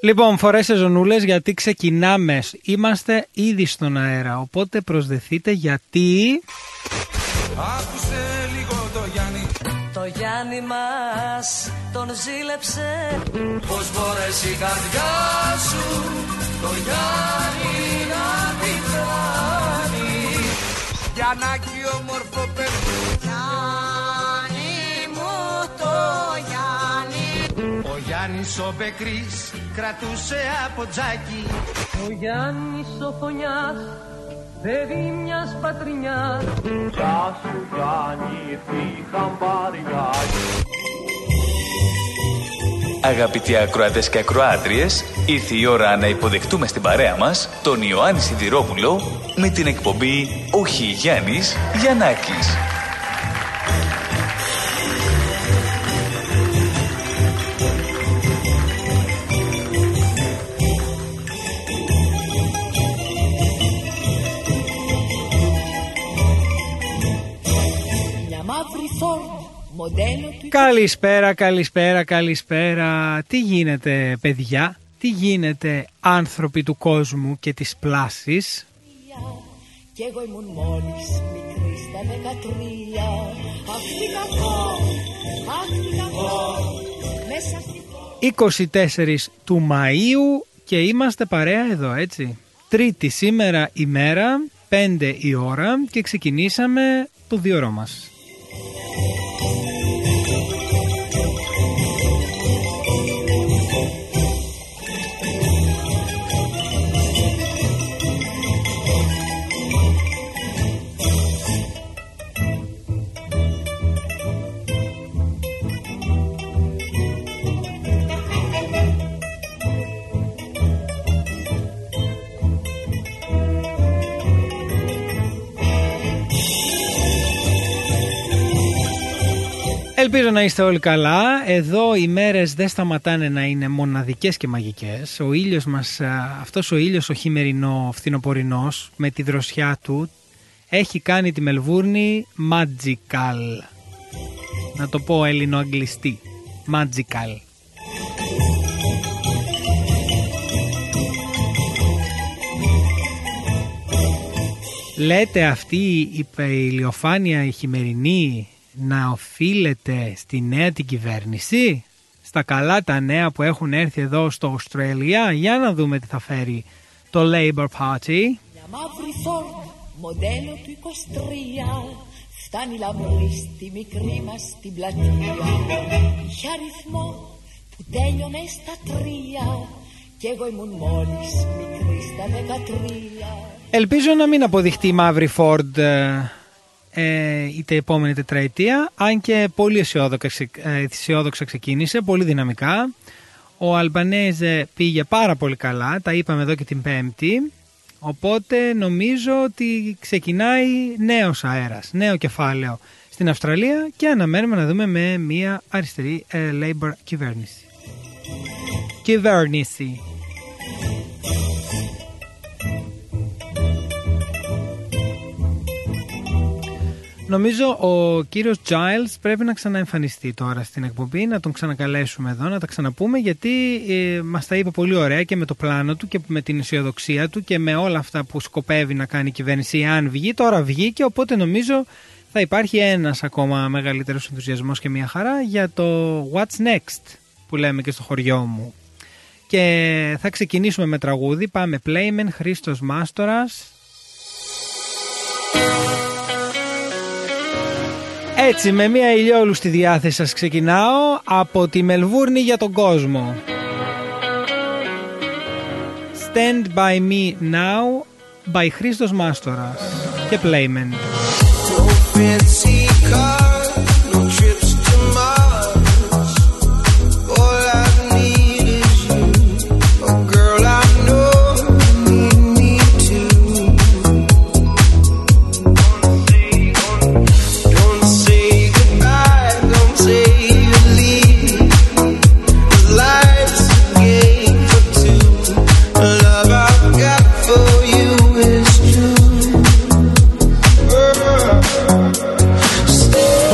Λοιπόν, φορέστε ζωνούλες γιατί ξεκινάμε. Είμαστε ήδη στον αέρα, οπότε προσδεθείτε γιατί... Άκουσε λίγο το Γιάννη. Το Γιάννη μας τον ζήλεψε. Πώς μπορέσει η καρδιά σου το Γιάννη να την κάνει. Γιαννάκι όμορφο παιδί. Γιάννη μου το Γιάννη. Ο Γιάννης ο Μπεκρής κρατούσε από τζάκι. Ο Γιάννης ο Φωνιάς, παιδί μιας πατρινιάς. Γεια σου Γιάννη, τι χαμπάρια. Αγαπητοί ακροατές και ακροάτριες, ήρθε η ώρα να υποδεχτούμε στην παρέα μας τον Ιωάννη Σιδηρόπουλο με την εκπομπή «Όχι Γιάννης, Γιαννάκης». Καλησπέρα, καλησπέρα, καλησπέρα. Τι γίνεται, παιδιά? Τι γίνεται, άνθρωποι του κόσμου και της πλάσης? Κι εγώ ήμουν μόλις μικρή στα 13. Αχ τι κακό, αχ τι κακό. Μέσα στη 24 του Μαΐου και είμαστε παρέα εδώ, έτσι. Τρίτη σήμερα ημέρα, 5 η ώρα και ξεκινήσαμε το 2ώρο μας. Ελπίζω να είστε όλοι καλά. Εδώ οι μέρες δεν σταματάνε να είναι μοναδικές και μαγικές. Ο ήλιος μας, αυτός ο ήλιος ο χειμερινό, φθινοπορεινός, με τη δροσιά του, έχει κάνει τη Μελβούρνη magical. Να το πω ελληνοαγγλιστή. Magical. Λέτε αυτή η ηλιοφάνεια η χειμερινή να οφείλεται στη νέα την κυβέρνηση, στα καλά τα νέα που έχουν έρθει εδώ στο Αυστραλία? Για να δούμε τι θα φέρει το Labour Party. Μια μαύρη Ford, μοντέλο του 23, φτάνει λαμπρή στη μικρή μας την πλατεία. Είχε αριθμό που τέλειωνε στα 3 κι εγώ ήμουν μόλις μικρή στα 13. Ελπίζω να μην αποδειχτεί η μαύρη Ford είτε επόμενη τετραετία, αν και πολύ αισιόδοξα ξεκίνησε, πολύ δυναμικά. Ο Αλμπανέζε πήγε πάρα πολύ καλά, τα είπαμε εδώ και την Πέμπτη, οπότε νομίζω ότι ξεκινάει νέος αέρας, νέο κεφάλαιο στην Αυστραλία και αναμένουμε να δούμε με μια αριστερή Labour κυβέρνηση. Νομίζω ο κύριος Giles πρέπει να ξαναεμφανιστεί τώρα στην εκπομπή, να τον ξανακαλέσουμε εδώ, να τα ξαναπούμε, γιατί μας τα είπε πολύ ωραία και με το πλάνο του και με την αισιοδοξία του και με όλα αυτά που σκοπεύει να κάνει η κυβέρνηση αν βγει. Τώρα βγήκε, οπότε νομίζω θα υπάρχει ένας ακόμα μεγαλύτερος ενθουσιασμός και μια χαρά για το What's Next που λέμε και στο χωριό μου. Και θα ξεκινήσουμε με τραγούδι, πάμε Playmen, Χρήστος Μάστορας. Έτσι, με μια ηλιόλου στη διάθεση σας ξεκινάω από τη Μελβούρνη για τον κόσμο. Stand by me now by Χρήστος Μάστορας και Playmen. Stay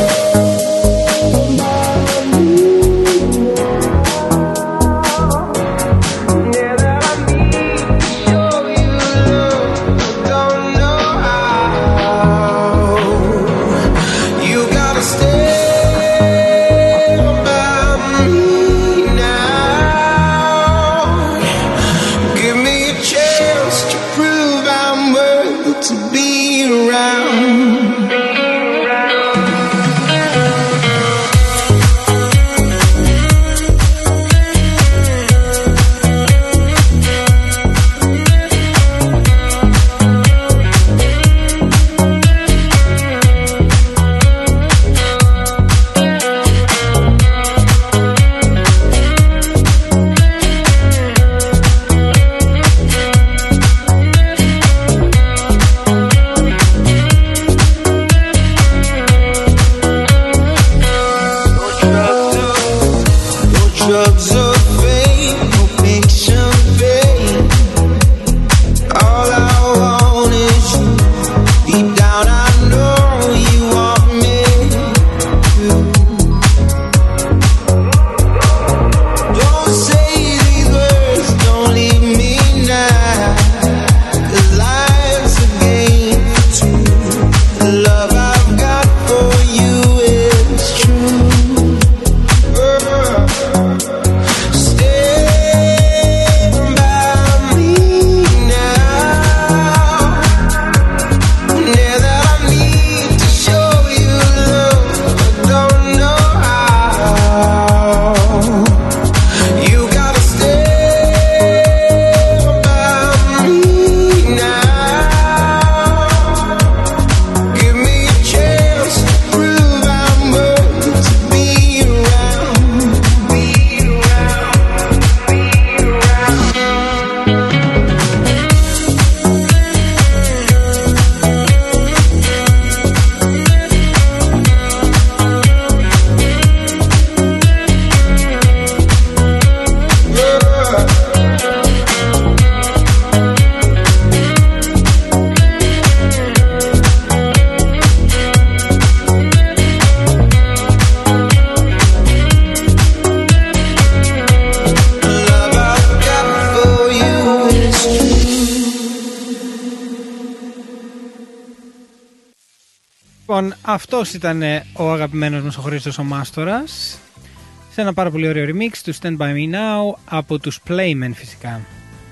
Λοιπόν, αυτός ήταν ο αγαπημένος μας ο Χρήστος ο Μάστορας, σε ένα πάρα πολύ ωραίο remix του Stand By Me Now από τους Playmen φυσικά.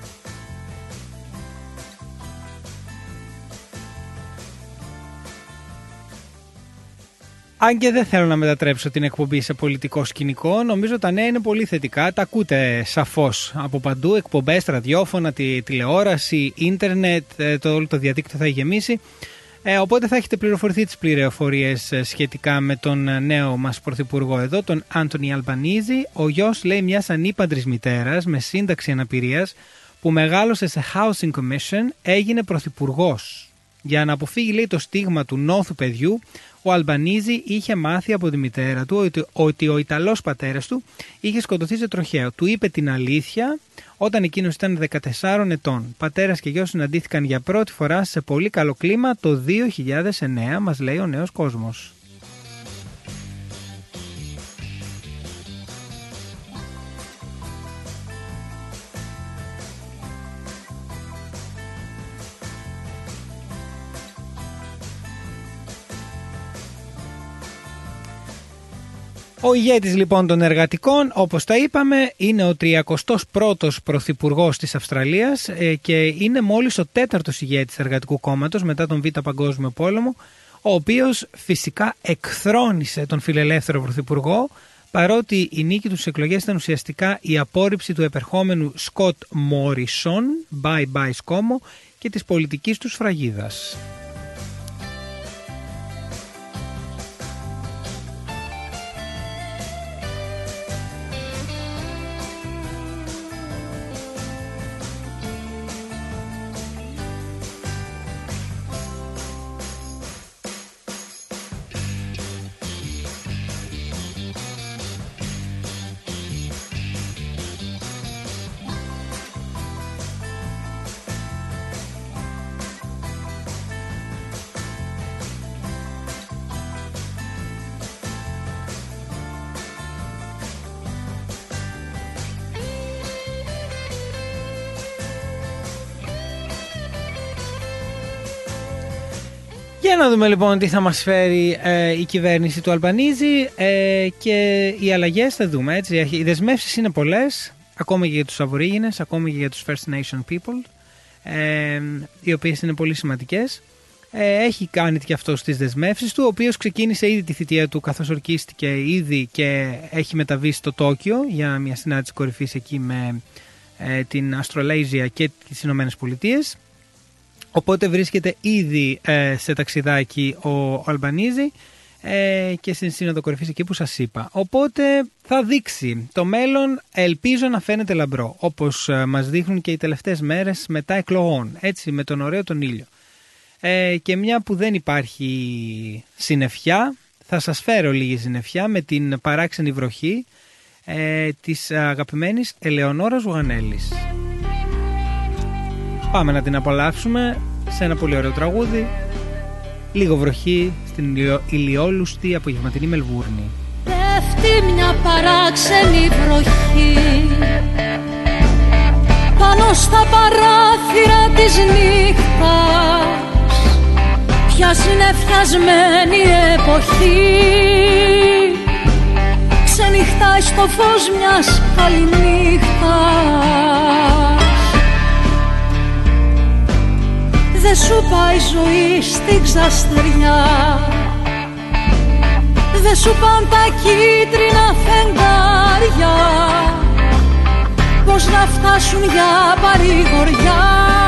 Αν και δεν θέλω να μετατρέψω την εκπομπή σε πολιτικό σκηνικό, νομίζω τα νέα είναι πολύ θετικά. Τα ακούτε σαφώς από παντού, εκπομπές, ραδιόφωνα, τηλεόραση, ίντερνετ, όλο το διαδίκτυο θα έχει γεμίσει. Οπότε θα έχετε πληροφορηθεί τις πληροφορίες σχετικά με τον νέο μας πρωθυπουργό εδώ, τον Άντονι Αλμπανίζη. Ο γιος, λέει, μιας ανήπαντρης μητέρας με σύνταξη αναπηρίας που μεγάλωσε σε Housing Commission, έγινε πρωθυπουργός. Για να αποφύγει, λέει, το στίγμα του νόθου παιδιού, ο Αλμπανίζη είχε μάθει από τη μητέρα του ότι ο Ιταλός πατέρας του είχε σκοτωθεί σε τροχαίο. Του είπε την αλήθεια όταν εκείνος ήταν 14 ετών. Πατέρας και γιος συναντήθηκαν για πρώτη φορά σε πολύ καλό κλίμα το 2009, μας λέει ο Νέος Κόσμος. Ο ηγέτης λοιπόν των εργατικών, όπως τα είπαμε, είναι ο 31ος πρωθυπουργός της Αυστραλίας και είναι μόλις ο 4ος ηγέτης εργατικού κόμματος μετά τον Β' Παγκόσμιο Πόλεμο, ο οποίος φυσικά εκθρόνησε τον φιλελεύθερο πρωθυπουργό, παρότι η νίκη του στις εκλογές ήταν ουσιαστικά η απόρριψη του επερχόμενου Σκοτ Μόρισον, bye bye Σκόμο, και της πολιτικής του σφραγίδας. Για να δούμε λοιπόν τι θα μας φέρει η κυβέρνηση του Αλμπανίζη και οι αλλαγές θα δούμε, έτσι. Οι δεσμεύσεις είναι πολλές, ακόμα και για τους Αβορίγινες, ακόμα και για τους First Nation people, οι οποίες είναι πολύ σημαντικές. Έχει κάνει και αυτό στις δεσμεύσεις του, ο οποίος ξεκίνησε ήδη τη θητεία του καθώς ορκίστηκε ήδη και έχει μεταβεί στο Τόκιο για μια συνάντηση κορυφής εκεί με την Australasia και τις Ηνωμένες Πολιτείες. Οπότε βρίσκεται ήδη σε ταξιδάκι ο Αλμπανίζη και στην Σύνοδο Κορυφής εκεί που σας είπα. Οπότε θα δείξει το μέλλον, ελπίζω να φαίνεται λαμπρό, όπως μας δείχνουν και οι τελευταίες μέρες μετά εκλογών, έτσι, με τον ωραίο τον ήλιο. Και μια που δεν υπάρχει συννεφιά, θα σας φέρω λίγη συννεφιά με την παράξενη βροχή της αγαπημένης Ελεονόρας Ζουγανέλης. Πάμε να την απολαύσουμε σε ένα πολύ ωραίο τραγούδι. Λίγο βροχή στην ηλιόλουστη απογευματινή Μελβούρνη. Πέφτει μια παράξενη βροχή πάνω στα παράθυρα της νύχτας. Πια συννεφιασμένη εποχή ξενυχτάει στο φως μιας καληνύχτας. Δε σου πάει η ζωή στην ξαστεριά, δε σου πάνε τα κίτρινα φεγγάρια, πώς να φτάσουν για παρηγοριά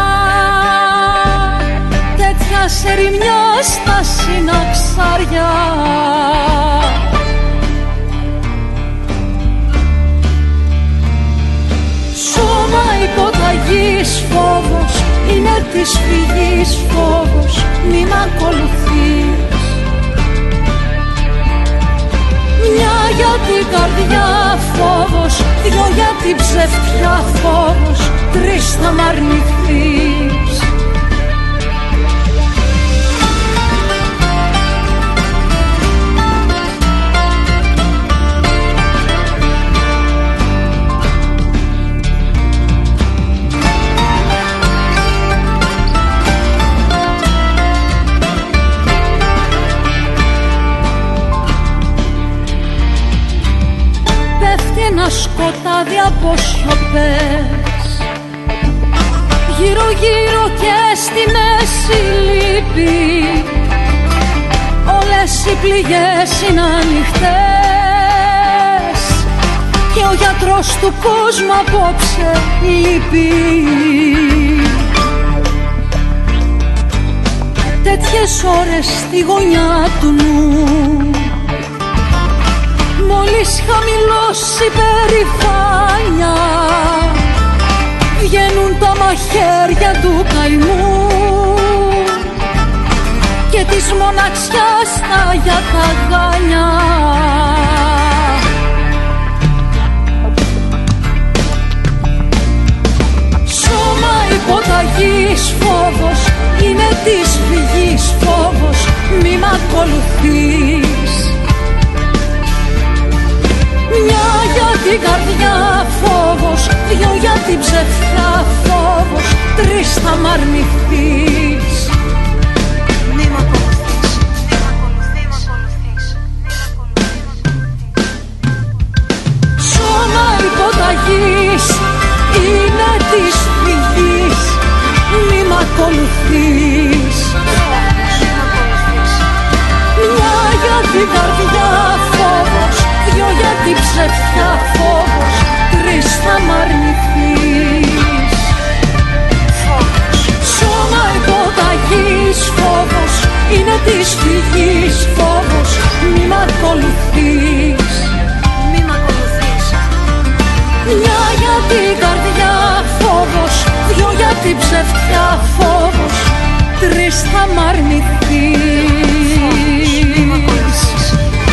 τέτοια σερημιά στα συναξάρια. Σώμα υποταγής φόβος, είναι της φυγής φόβος, μη μ' ακολουθείς. Μια για την καρδιά φόβος, δυο για την ψευτιά φόβος, τρεις θα μ' αρνηθείς. από σιωπές. Γύρω γύρω και στη μέση λύπη, όλες οι πληγές είναι ανοιχτές και ο γιατρός του κόσμου απόψε λείπει. Τέτοιες ώρες στη γωνιά του νου, μόλις χαμηλώσει περηφάνια, βγαίνουν τα μαχαίρια του καημού και της μοναξιάς τα για τα γάνια. Σώμα υποταγής φόβος, είναι της φυγής φόβος, μη μ' ακολουθείς. Μια για την καρδιά φόβος, δυο για την ψευτά φόβος, τρεις θα μ' αρνηθείς. Μη μ' ακολουθείς, μη μ' ακολουθείς, σώμα υποταγής, είναι της φυγής, μη μ' ακολουθείς. Μια για την καρδιά φόβος, δυο για την ψευτιά φόβος, τρεις θα μ' αρνηθείς. Σώμα υποταγής φόβος, είναι της φυγής φόβος, μη μ' ακολουθείς. Μη μ' ακολουθείς. Μια για την καρδιά φόβος, δυο για την ψευτιά φόβος, τρεις θα μ' αρνηθείς. Μη μ' ακολουθείς.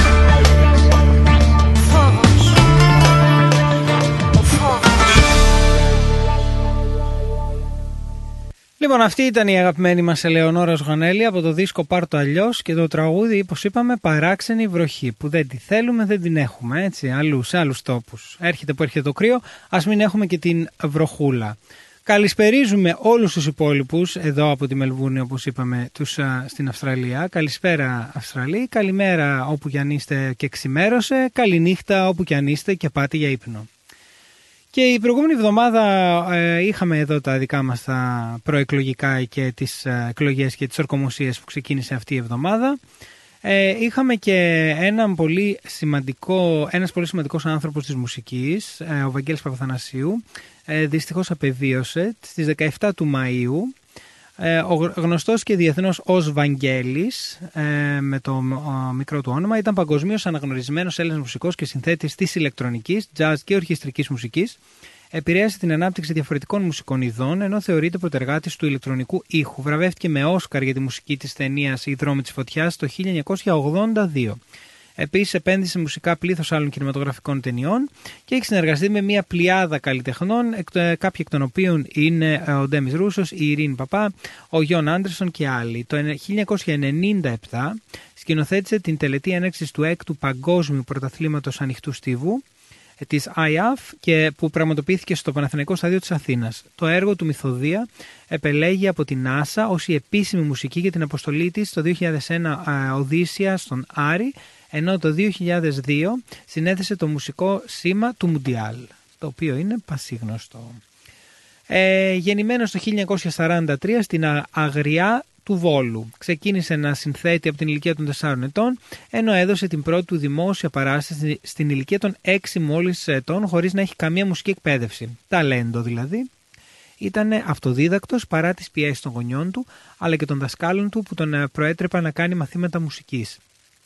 Λοιπόν, αυτή ήταν η αγαπημένη μας Ελεονόρα Ζωγανέλη από το δίσκο «Πάρ' το αλλιώς» και το τραγούδι, όπως είπαμε, «Παράξενη βροχή», που δεν τη θέλουμε, δεν την έχουμε, έτσι, αλλού, σε άλλους τόπους. Έρχεται που έρχεται το κρύο, ας μην έχουμε και την βροχούλα. Καλησπερίζουμε όλους τους υπόλοιπους εδώ από τη Μελβούρνη, όπως είπαμε, τους στην Αυστραλία. Καλησπέρα Αυστραλοί, καλημέρα όπου κι αν είστε και ξημέρωσε, καληνύχτα όπου κι αν είστε και πάτε για ύπνο. Και η προηγούμενη εβδομάδα είχαμε εδώ τα δικά μας τα προεκλογικά και τις εκλογές και τις ορκομοσίες που ξεκίνησε αυτή η εβδομάδα. Είχαμε και ένας πολύ σημαντικός άνθρωπος της μουσικής, ο Βαγγέλης Παπαθανασίου, δυστυχώς απεβίωσε στις 17 του Μαΐου. Γνωστός και διεθνώς ως Βαγγέλης, με το μικρό του όνομα, ήταν παγκοσμίως αναγνωρισμένος Έλληνας μουσικός και συνθέτης της ηλεκτρονικής, jazz και ορχιστρικής μουσικής. Επηρέασε την ανάπτυξη διαφορετικών μουσικών ειδών, ενώ θεωρείται πρωτεργάτης του ηλεκτρονικού ήχου. Βραβεύτηκε με Όσκαρ για τη μουσική της ταινίας «Η δρόμοι της φωτιάς» το 1982. Επίσης επένδυσε μουσικά πλήθος άλλων κινηματογραφικών ταινιών και έχει συνεργαστεί με μια πλειάδα καλλιτεχνών, κάποιοι εκ των οποίων είναι ο Ντέμις Ρούσος, η Ειρήνη Παπά, ο Γιον Άντερσον και άλλοι. Το 1997 σκηνοθέτησε την τελετή έναρξης του 6ου Παγκόσμιου Πρωταθλήματος Ανοιχτού Στίβου της IAF και που πραγματοποιήθηκε στο Παναθηναϊκό Στάδιο της Αθήνας. Το έργο του Μυθοδία επελέγει από την NASA ως η επίσημη μουσική για την αποστολή της το 2001 Οδύσσια στον Άρη, ενώ το 2002 συνέθεσε το μουσικό σήμα του Μουντιάλ, το οποίο είναι πασίγνωστο. Γεννημένος το 1943 στην Αγριά του Βόλου. Ξεκίνησε να συνθέτει από την ηλικία των 4 ετών, ενώ έδωσε την πρώτη του δημόσια παράσταση στην ηλικία των 6 μόλις ετών, χωρίς να έχει καμία μουσική εκπαίδευση. Ταλέντο δηλαδή. Ήταν αυτοδίδακτος παρά τις πιέσεις των γονιών του, αλλά και των δασκάλων του που τον προέτρεπαν να κάνει μαθήματα μουσικής.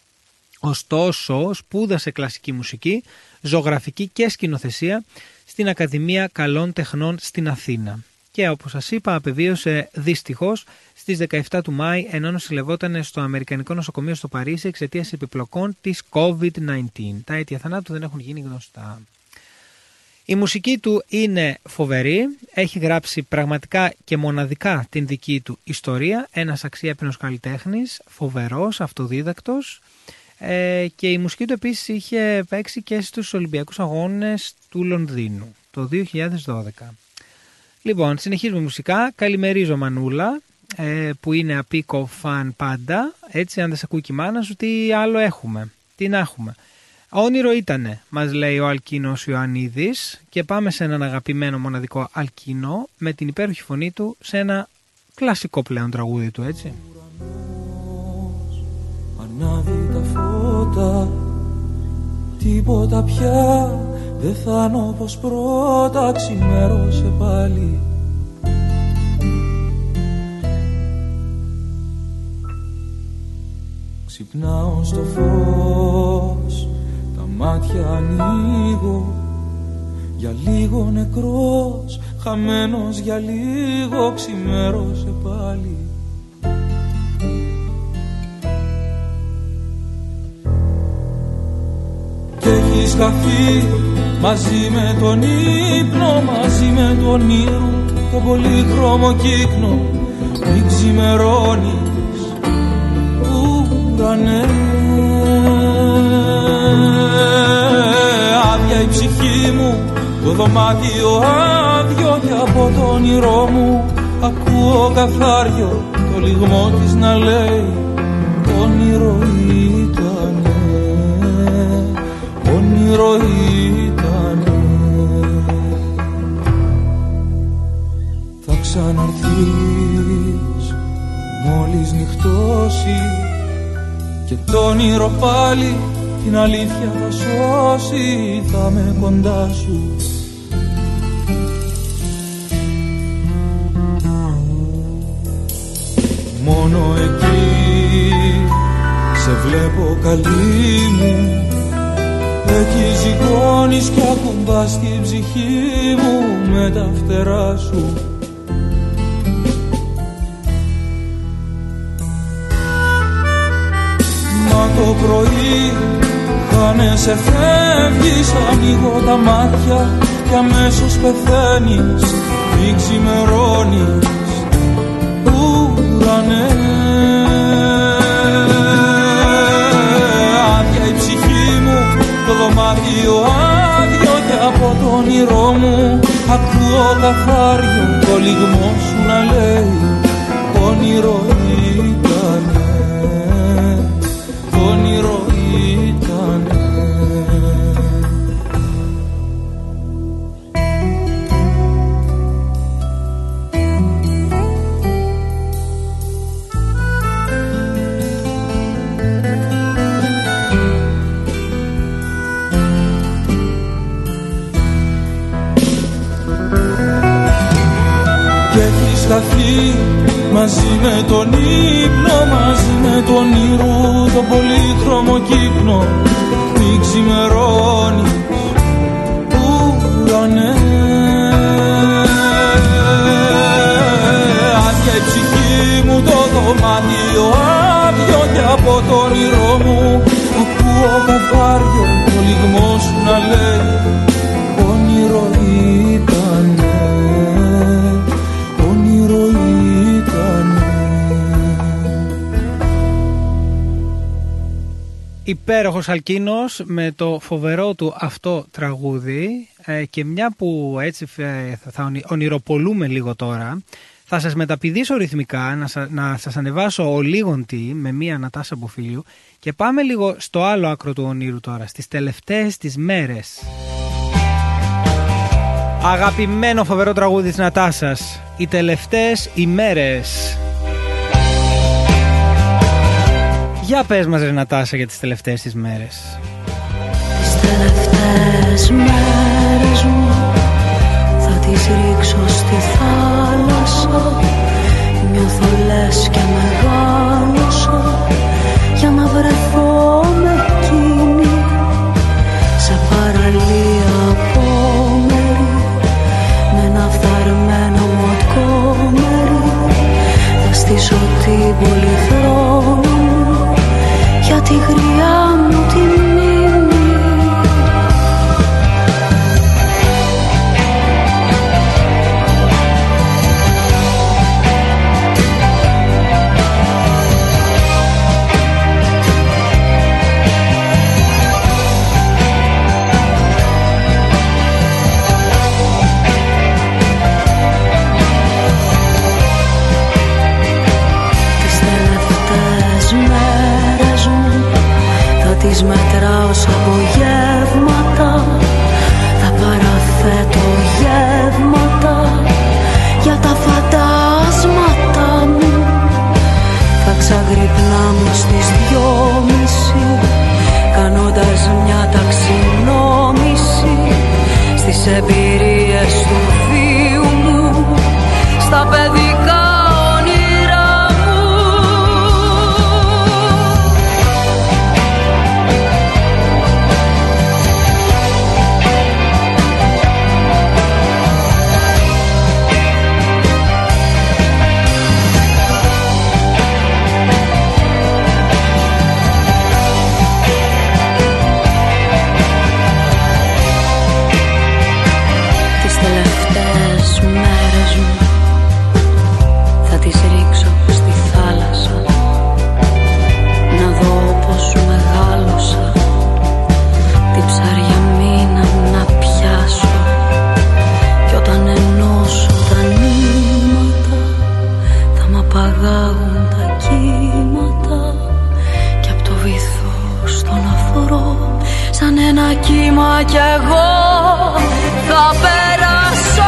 Ωστόσο, σπούδασε κλασική μουσική, ζωγραφική και σκηνοθεσία στην Ακαδημία Καλών Τεχνών στην Αθήνα. Και όπως σας είπα, απεβίωσε δυστυχώς στις 17 του Μάη, ενώ νοσηλευόταν στο Αμερικανικό Νοσοκομείο στο Παρίσι εξαιτίας επιπλοκών της COVID-19. Τα αίτια θανάτου δεν έχουν γίνει γνωστά. Η μουσική του είναι φοβερή, έχει γράψει πραγματικά και μοναδικά την δική του ιστορία, ένας αξιέπαινος καλλιτέχνης, φοβερός, αυτοδίδακτος, και η μουσική του επίσης είχε παίξει και στους Ολυμπιακούς Αγώνες του Λονδίνου το 2012. Λοιπόν, συνεχίζουμε μουσικά. Καλημερίζω Μανούλα, που είναι απίκο φαν πάντα. Έτσι, αν δεν σε ακούει και η μάνα σου, τι άλλο έχουμε, τι να έχουμε. Όνειρο ήτανε, μας λέει ο Αλκίνος Ιωαννίδης, και πάμε σε έναν αγαπημένο μοναδικό Αλκίνο με την υπέροχη φωνή του σε ένα κλασικό πλέον τραγούδι του, έτσι. Ανάβει τα φώτα, τίποτα πια δεν θα είναι όπως πρώτα, ξημέρωσε πάλι. Ξυπνάω στο φως, τα μάτια ανοίγω, για λίγο νεκρός, χαμένος για λίγο, ξημέρωσε πάλι. Κι έχεις χαθεί μαζί με τον ύπνο, μαζί με τον όνειρο, το πολύχρωμο κύκνο, μην ξημερώνεις ουρανέ. Άδεια η ψυχή μου, το δωμάτιο άδειο, και από το όνειρό μου ακούω καθάριο το λυγμό της να λέει όνειρο ήτανε, όνειρο ήτανε. Θα ξαναρθείς μόλις νυχτώσει και το όνειρο πάλι την αλήθεια θα σώσει, θα με κοντά σου. Μόνο εκεί σε βλέπω καλή μου, εκεί ζυγώνεις κι ακουμπάς την ψυχή μου με τα φτερά σου. Μα το πρωί χάνεσαι, φεύγεις, ανοίγω τα μάτια κι αμέσως πεθαίνεις, μην ξημερώνεις ουρανέ. Άδεια η ψυχή μου, το δωμάτιο άδειο, και από το όνειρό μου ακούω καθάριο το λυγμό σου να λέει όνειρο ήτανε, όνειρο ήτανε. Μαζί με τον ύπνο, μαζί με τον όνειρο, το πολύχρωμο κύκνο, μην ξημερώνεις ουρανέ. Άδεια η ψυχή μου, το δωμάτιο άδειο, και από το όνειρό μου ακούω καθάριο το λυγμό σου να λέει όνειρο ήτανε, όνειρο ήτανε. Υπέροχος Αλκίνος με το φοβερό του αυτό τραγούδι, και μια που έτσι θα ονειροπολούμε λίγο τώρα, θα σας μεταπηδήσω ρυθμικά, να σας ανεβάσω ο Λίγοντι με μία Νατάσα Μποφίλιου, και πάμε λίγο στο άλλο άκρο του ονείρου τώρα, στις τελευταίες τις μέρες. Αγαπημένο φοβερό τραγούδι της Νατάσας, οι τελευταίες ημέρες. Για πες μας ρε Νατάσα για τις τελευταίες τις μέρες. Τις τελευταίες μέρες μου θα τις ρίξω στη θάλασσα, νιώθω λες και μεγάλωσα για να βρεθώ με εκείνη σε παραλία απόμερη, με ένα φθαρμένο Μοντγκόμερι. Θα στήσω την πολυθρόνα μου για τη γριά μου τη μνήμη. Τις μετράω σαν μπογιά εμπειρίες του θείου μου, στα παιδικά όνειρά μου. Τις τελευταίες μέρες μου θα τις ρίξω στη θάλασσα, να δω πως μεγάλωσα, τι ψάρια μείναν να πιάσω. Κι όταν ενώσω τα νήματα, θα μ' απαγάγουν τα κύματα. Κι απ' το βυθό στον αφρό, σαν ένα κύμα κι εγώ θα περάσω.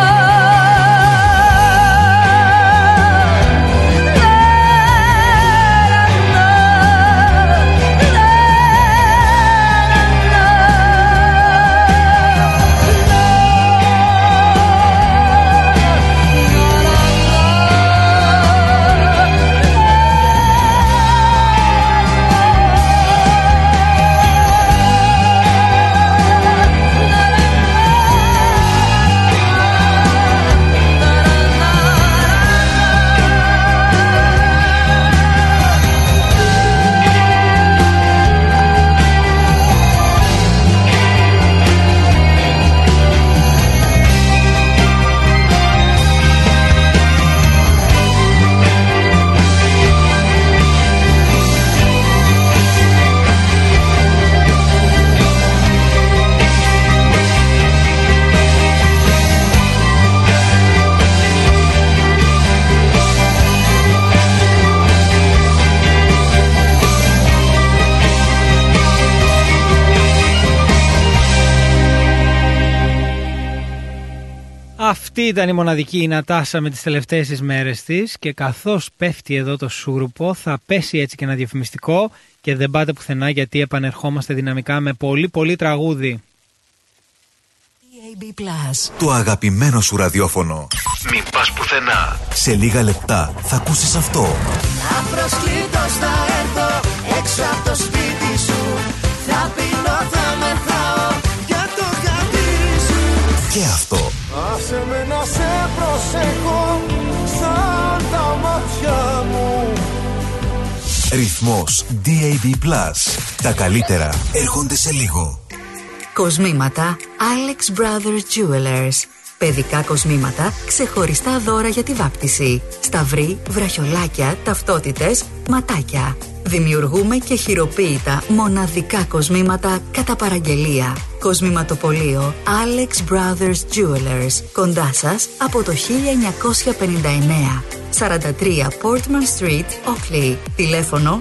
Αυτή ήταν η μοναδική η Νατάσα με τις τελευταίες τις μέρες της, και καθώς πέφτει εδώ το σούρουπο θα πέσει έτσι και ένα διαφημιστικό και δεν πάτε πουθενά, γιατί επανερχόμαστε δυναμικά με πολύ πολύ τραγούδι. DAB+. Το αγαπημένο σου ραδιόφωνο. Μην πας πουθενά. Σε λίγα λεπτά θα ακούσεις αυτό. Απροσκλήτως θα έρθω έξω από το σπίτι σου. Θα πεινώ, θα μεθάω για το γατί σου. Και αυτό. Άσε με να σε προσέχω σαν τα μάτια μου. Ρυθμός DAB+. Τα καλύτερα έρχονται σε λίγο. Κοσμήματα Alex Brothers Jewelers. Παιδικά κοσμήματα, ξεχωριστά δώρα για τη βάπτιση. Σταυροί, βραχιολάκια, ταυτότητες, ματάκια. Δημιουργούμε και χειροποίητα μοναδικά κοσμήματα κατά παραγγελία. Κοσμηματοπωλείο Alex Brothers Jewelers. Κοντά σας από το 1959. 43 Portman Street, Oakley. Τηλέφωνο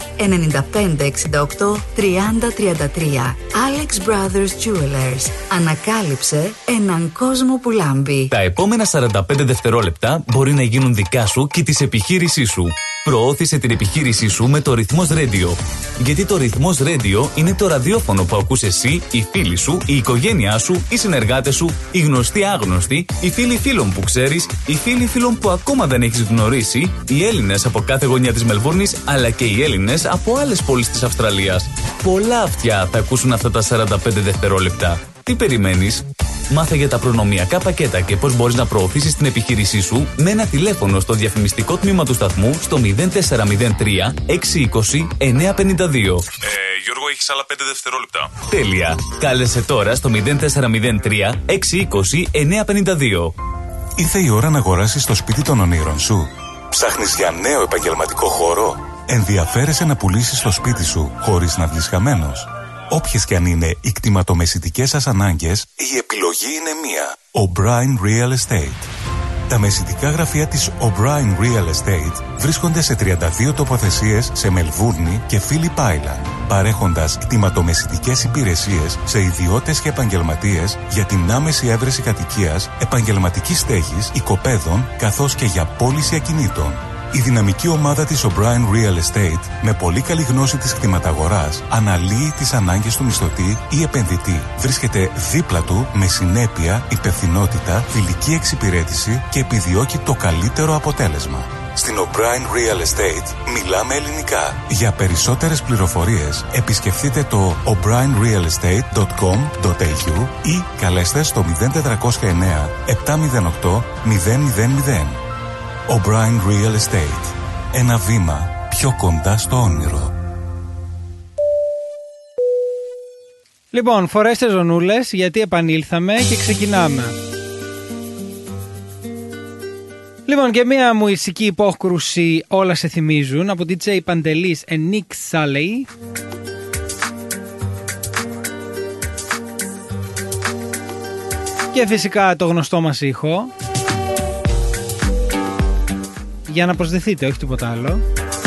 9568 3033. Alex Brothers Jewelers. Ανακάλυψε έναν κόσμο που λάμπει. Τα επόμενα 45 δευτερόλεπτα μπορεί να γίνουν δικά σου και της επιχείρησής σου. Προώθησε την επιχείρησή σου με το Ρυθμός Radio. Γιατί το Ρυθμός Radio είναι το ραδιόφωνο που ακούς εσύ, οι φίλοι σου, η οικογένειά σου, οι συνεργάτες σου, οι γνωστοί άγνωστοι, οι φίλοι φίλων που ξέρεις, οι φίλοι φίλων που ακόμα δεν έχεις γνωρίσει, οι Έλληνες από κάθε γωνιά της Μελβούρνης, αλλά και οι Έλληνες από άλλες πόλεις της Αυστραλίας. Πολλά αυτιά θα ακούσουν αυτά τα 45 δευτερόλεπτα. Τι περιμένεις? Μάθε για τα προνομιακά πακέτα και πώς μπορείς να προωθήσεις την επιχείρησή σου με ένα τηλέφωνο στο διαφημιστικό τμήμα του σταθμού στο 0403 620 952. Γιώργο, έχεις άλλα 5 δευτερόλεπτα. Τέλεια. Κάλεσε τώρα στο 0403 620 952. Ήρθε η ώρα να αγοράσεις το σπίτι των ονείρων σου. Ψάχνεις για νέο επαγγελματικό χώρο. Ενδιαφέρεσαι να πουλήσεις το σπίτι σου χωρίς να βγεις χαμένος. Όποιες και αν είναι οι κτηματομεσητικές σας ανάγκες, η επιλογή είναι μία. O'Brien Real Estate. Τα μεσητικά γραφεία της O'Brien Real Estate βρίσκονται σε 32 τοποθεσίες σε Μελβούρνη και Phillip Island, παρέχοντας κτηματομεσητικές υπηρεσίες σε ιδιώτες και επαγγελματίες για την άμεση έβρεση κατοικίας, επαγγελματικής στέγης, οικοπαίδων, καθώς και για πώληση ακινήτων. Η δυναμική ομάδα της O'Brien Real Estate, με πολύ καλή γνώση της κτηματαγοράς, αναλύει τις ανάγκες του μισθωτή ή επενδυτή. Βρίσκεται δίπλα του με συνέπεια, υπευθυνότητα, φιλική εξυπηρέτηση και επιδιώκει το καλύτερο αποτέλεσμα. Στην O'Brien Real Estate μιλάμε ελληνικά. Για περισσότερες πληροφορίες επισκεφτείτε το o'brienrealestate.com.au ή καλέστε στο 0409 708 000. O'Brien Real Estate. Ένα βήμα πιο κοντά στο όνειρο. Λοιπόν, φορέστε ζωνούλες γιατί επανήλθαμε και ξεκινάμε. Λοιπόν, και μία μουσική υπόκρουση όλα σε θυμίζουν από DJ Παντελής and Nick Salley. Και φυσικά το γνωστό μας ήχο. Για να προσδεθείτε, όχι τίποτα άλλο.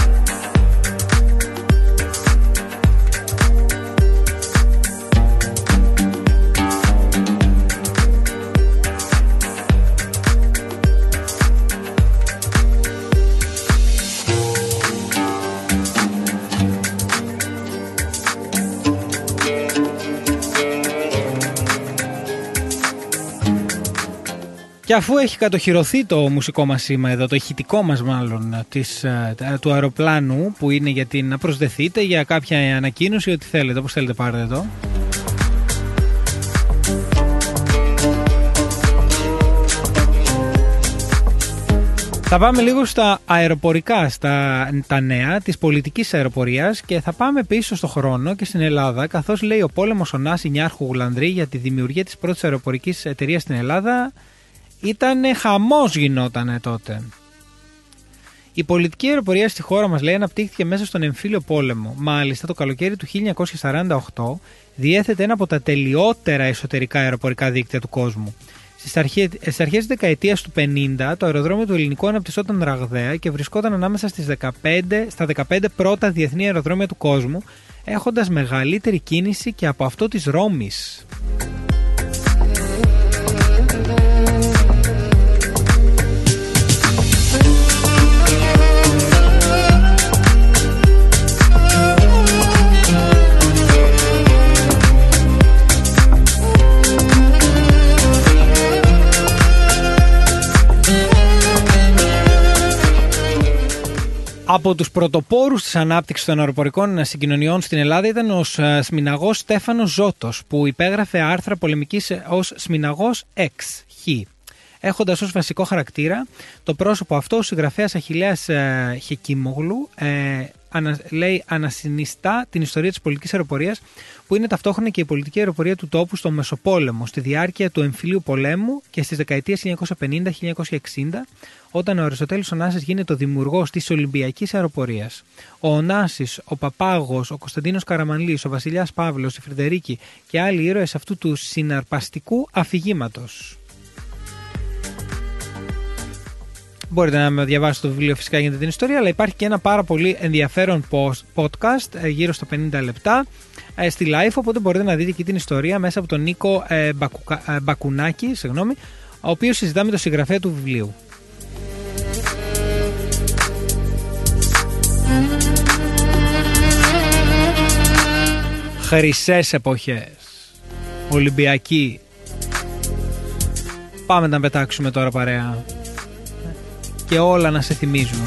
Και αφού έχει κατοχυρωθεί το μουσικό μας σήμα εδώ, το ηχητικό μας μάλλον, του αεροπλάνου, που είναι για να προσδεθείτε, για κάποια ανακοίνωση, ό,τι θέλετε, όπως θέλετε πάρετε το. Θα πάμε λίγο στα αεροπορικά, τα νέα της πολιτικής αεροπορίας, και θα πάμε πίσω στο χρόνο και στην Ελλάδα, καθώς λέει ο πόλεμος Ωνάση Νιάρχου Γουλανδρή για τη δημιουργία της πρώτης αεροπορικής εταιρείας στην Ελλάδα. Ήτανε χαμός, γινότανε τότε. Η πολιτική αεροπορία στη χώρα μας, λέει, αναπτύχθηκε μέσα στον εμφύλιο πόλεμο. Μάλιστα, το καλοκαίρι του 1948 διέθετε ένα από τα τελειότερα εσωτερικά αεροπορικά δίκτυα του κόσμου. Στις αρχές της δεκαετίας του 50, το αεροδρόμιο του Ελληνικού αναπτυσσόταν ραγδαία και βρισκόταν ανάμεσα στα 15 πρώτα διεθνή αεροδρόμια του κόσμου, έχοντας μεγαλύτερη κίνηση και από αυτό της Ρώμης. Από τους πρωτοπόρους της ανάπτυξης των αεροπορικών συγκοινωνιών στην Ελλάδα ήταν ο σμηναγός Στέφανος Ζώτος, που υπέγραφε άρθρα πολεμικής ως σμηναγός X, έχοντας ως βασικό χαρακτήρα το πρόσωπο αυτό. Ο συγγραφέας Αχιλλέας Χεκίμογλου λέει, ανασυνιστά την ιστορία της πολιτικής αεροπορίας, που είναι ταυτόχρονα και η πολιτική αεροπορία του τόπου στο Μεσοπόλεμο, στη διάρκεια του εμφυλίου πολέμου και στις δεκαετίες 1950-1960, όταν ο Αριστοτέλης Ωνάσης γίνεται ο δημιουργός της Ολυμπιακής αεροπορίας. Ο Ωνάσης, ο Παπάγος, ο Κωνσταντίνος Καραμανλής, ο Βασιλιάς Παύλος, η Φρυδερίκη και άλλοι ήρωες αυτού του συναρπαστικού αφηγήματος. Μπορείτε να με διαβάσετε το βιβλίο φυσικά για την ιστορία, αλλά υπάρχει και ένα πάρα πολύ ενδιαφέρον podcast γύρω στα 50 λεπτά στη Life, οπότε μπορείτε να δείτε και την ιστορία μέσα από τον Νίκο Μπακουνάκη, ο οποίος συζητά με τον συγγραφέα του βιβλίου. Χρυσές εποχές, Ολυμπιακή. Πάμε να πετάξουμε τώρα παρέα και όλα να σε θυμίζουν.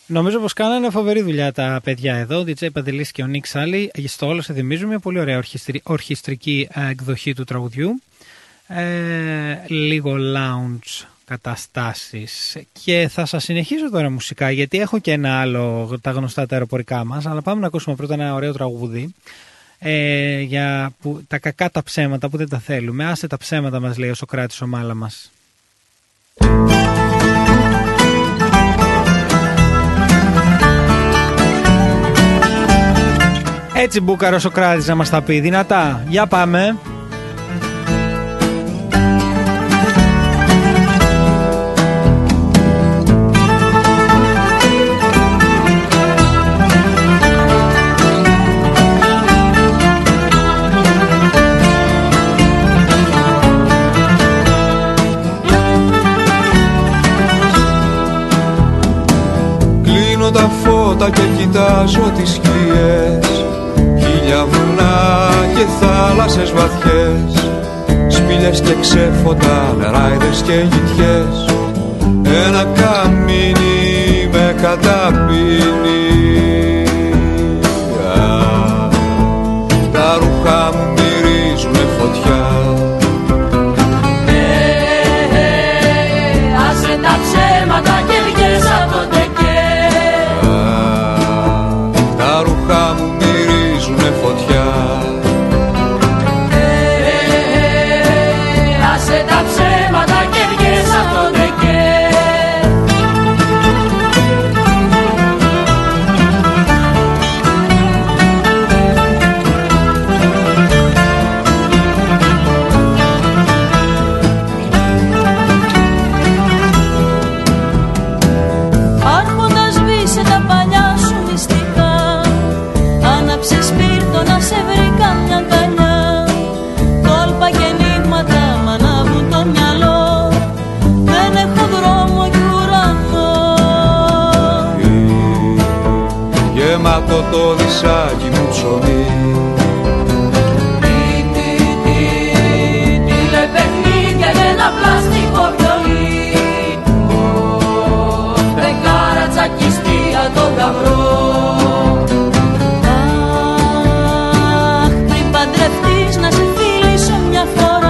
Νομίζω πως κάνανε φοβερή δουλειά τα παιδιά εδώ, ο DJ Παντελής και ο Νίκ Σάλι. Στο όλο σε θυμίζουν μια πολύ ωραία ορχιστρική εκδοχή του τραγουδιού. Λίγο lounge καταστάσεις. Και θα σας συνεχίσω τώρα μουσικά, γιατί έχω και ένα άλλο, τα γνωστά τα αεροπορικά μας, αλλά πάμε να ακούσουμε πρώτα ένα ωραίο τραγούδι. Για τα κακά τα ψέματα που δεν τα θέλουμε. Άσε τα ψέματα, μας λέει ο Σοκράτης ο Μάλα μας. Έτσι μπούκαρο ο Σοκράτης να μας τα πει δυνατά. Για πάμε. Κλείνω τα φώτα και κοιτάζω τις σκιές, χίλια βουνά και θάλασσες βαθιές, σπήλιες και ξέφωτα, νεράιδες και γητιές. Ένα καμίνι με καταπίνει, τα ρούχα μου μυρίζουνε φωτιά. Άσε τα ψέματα και βγες από το τεκέ. Τα ρούχα μου μυρίζουνε φωτιά. Άσε τα ψέματα και βγες από το τεκέ. Άρχοντα σβήσε τα παλιά σου μυστικά, άναψε σπίρτο να σε βρει καμιά καλιά. Κόλπα και ενίγματα μ' ανάβουν το μυαλό, δεν έχω δρόμο κι ουρανό. Γεμάτο το δισάκι μου ψωμί, Τίλε παιχνίδια και ένα πλαστικό βιολί. Δεκάρα τσακιστία τον γαμπρό. Αχ, πριν παντρευτείς να σε φίλησω μια φορά.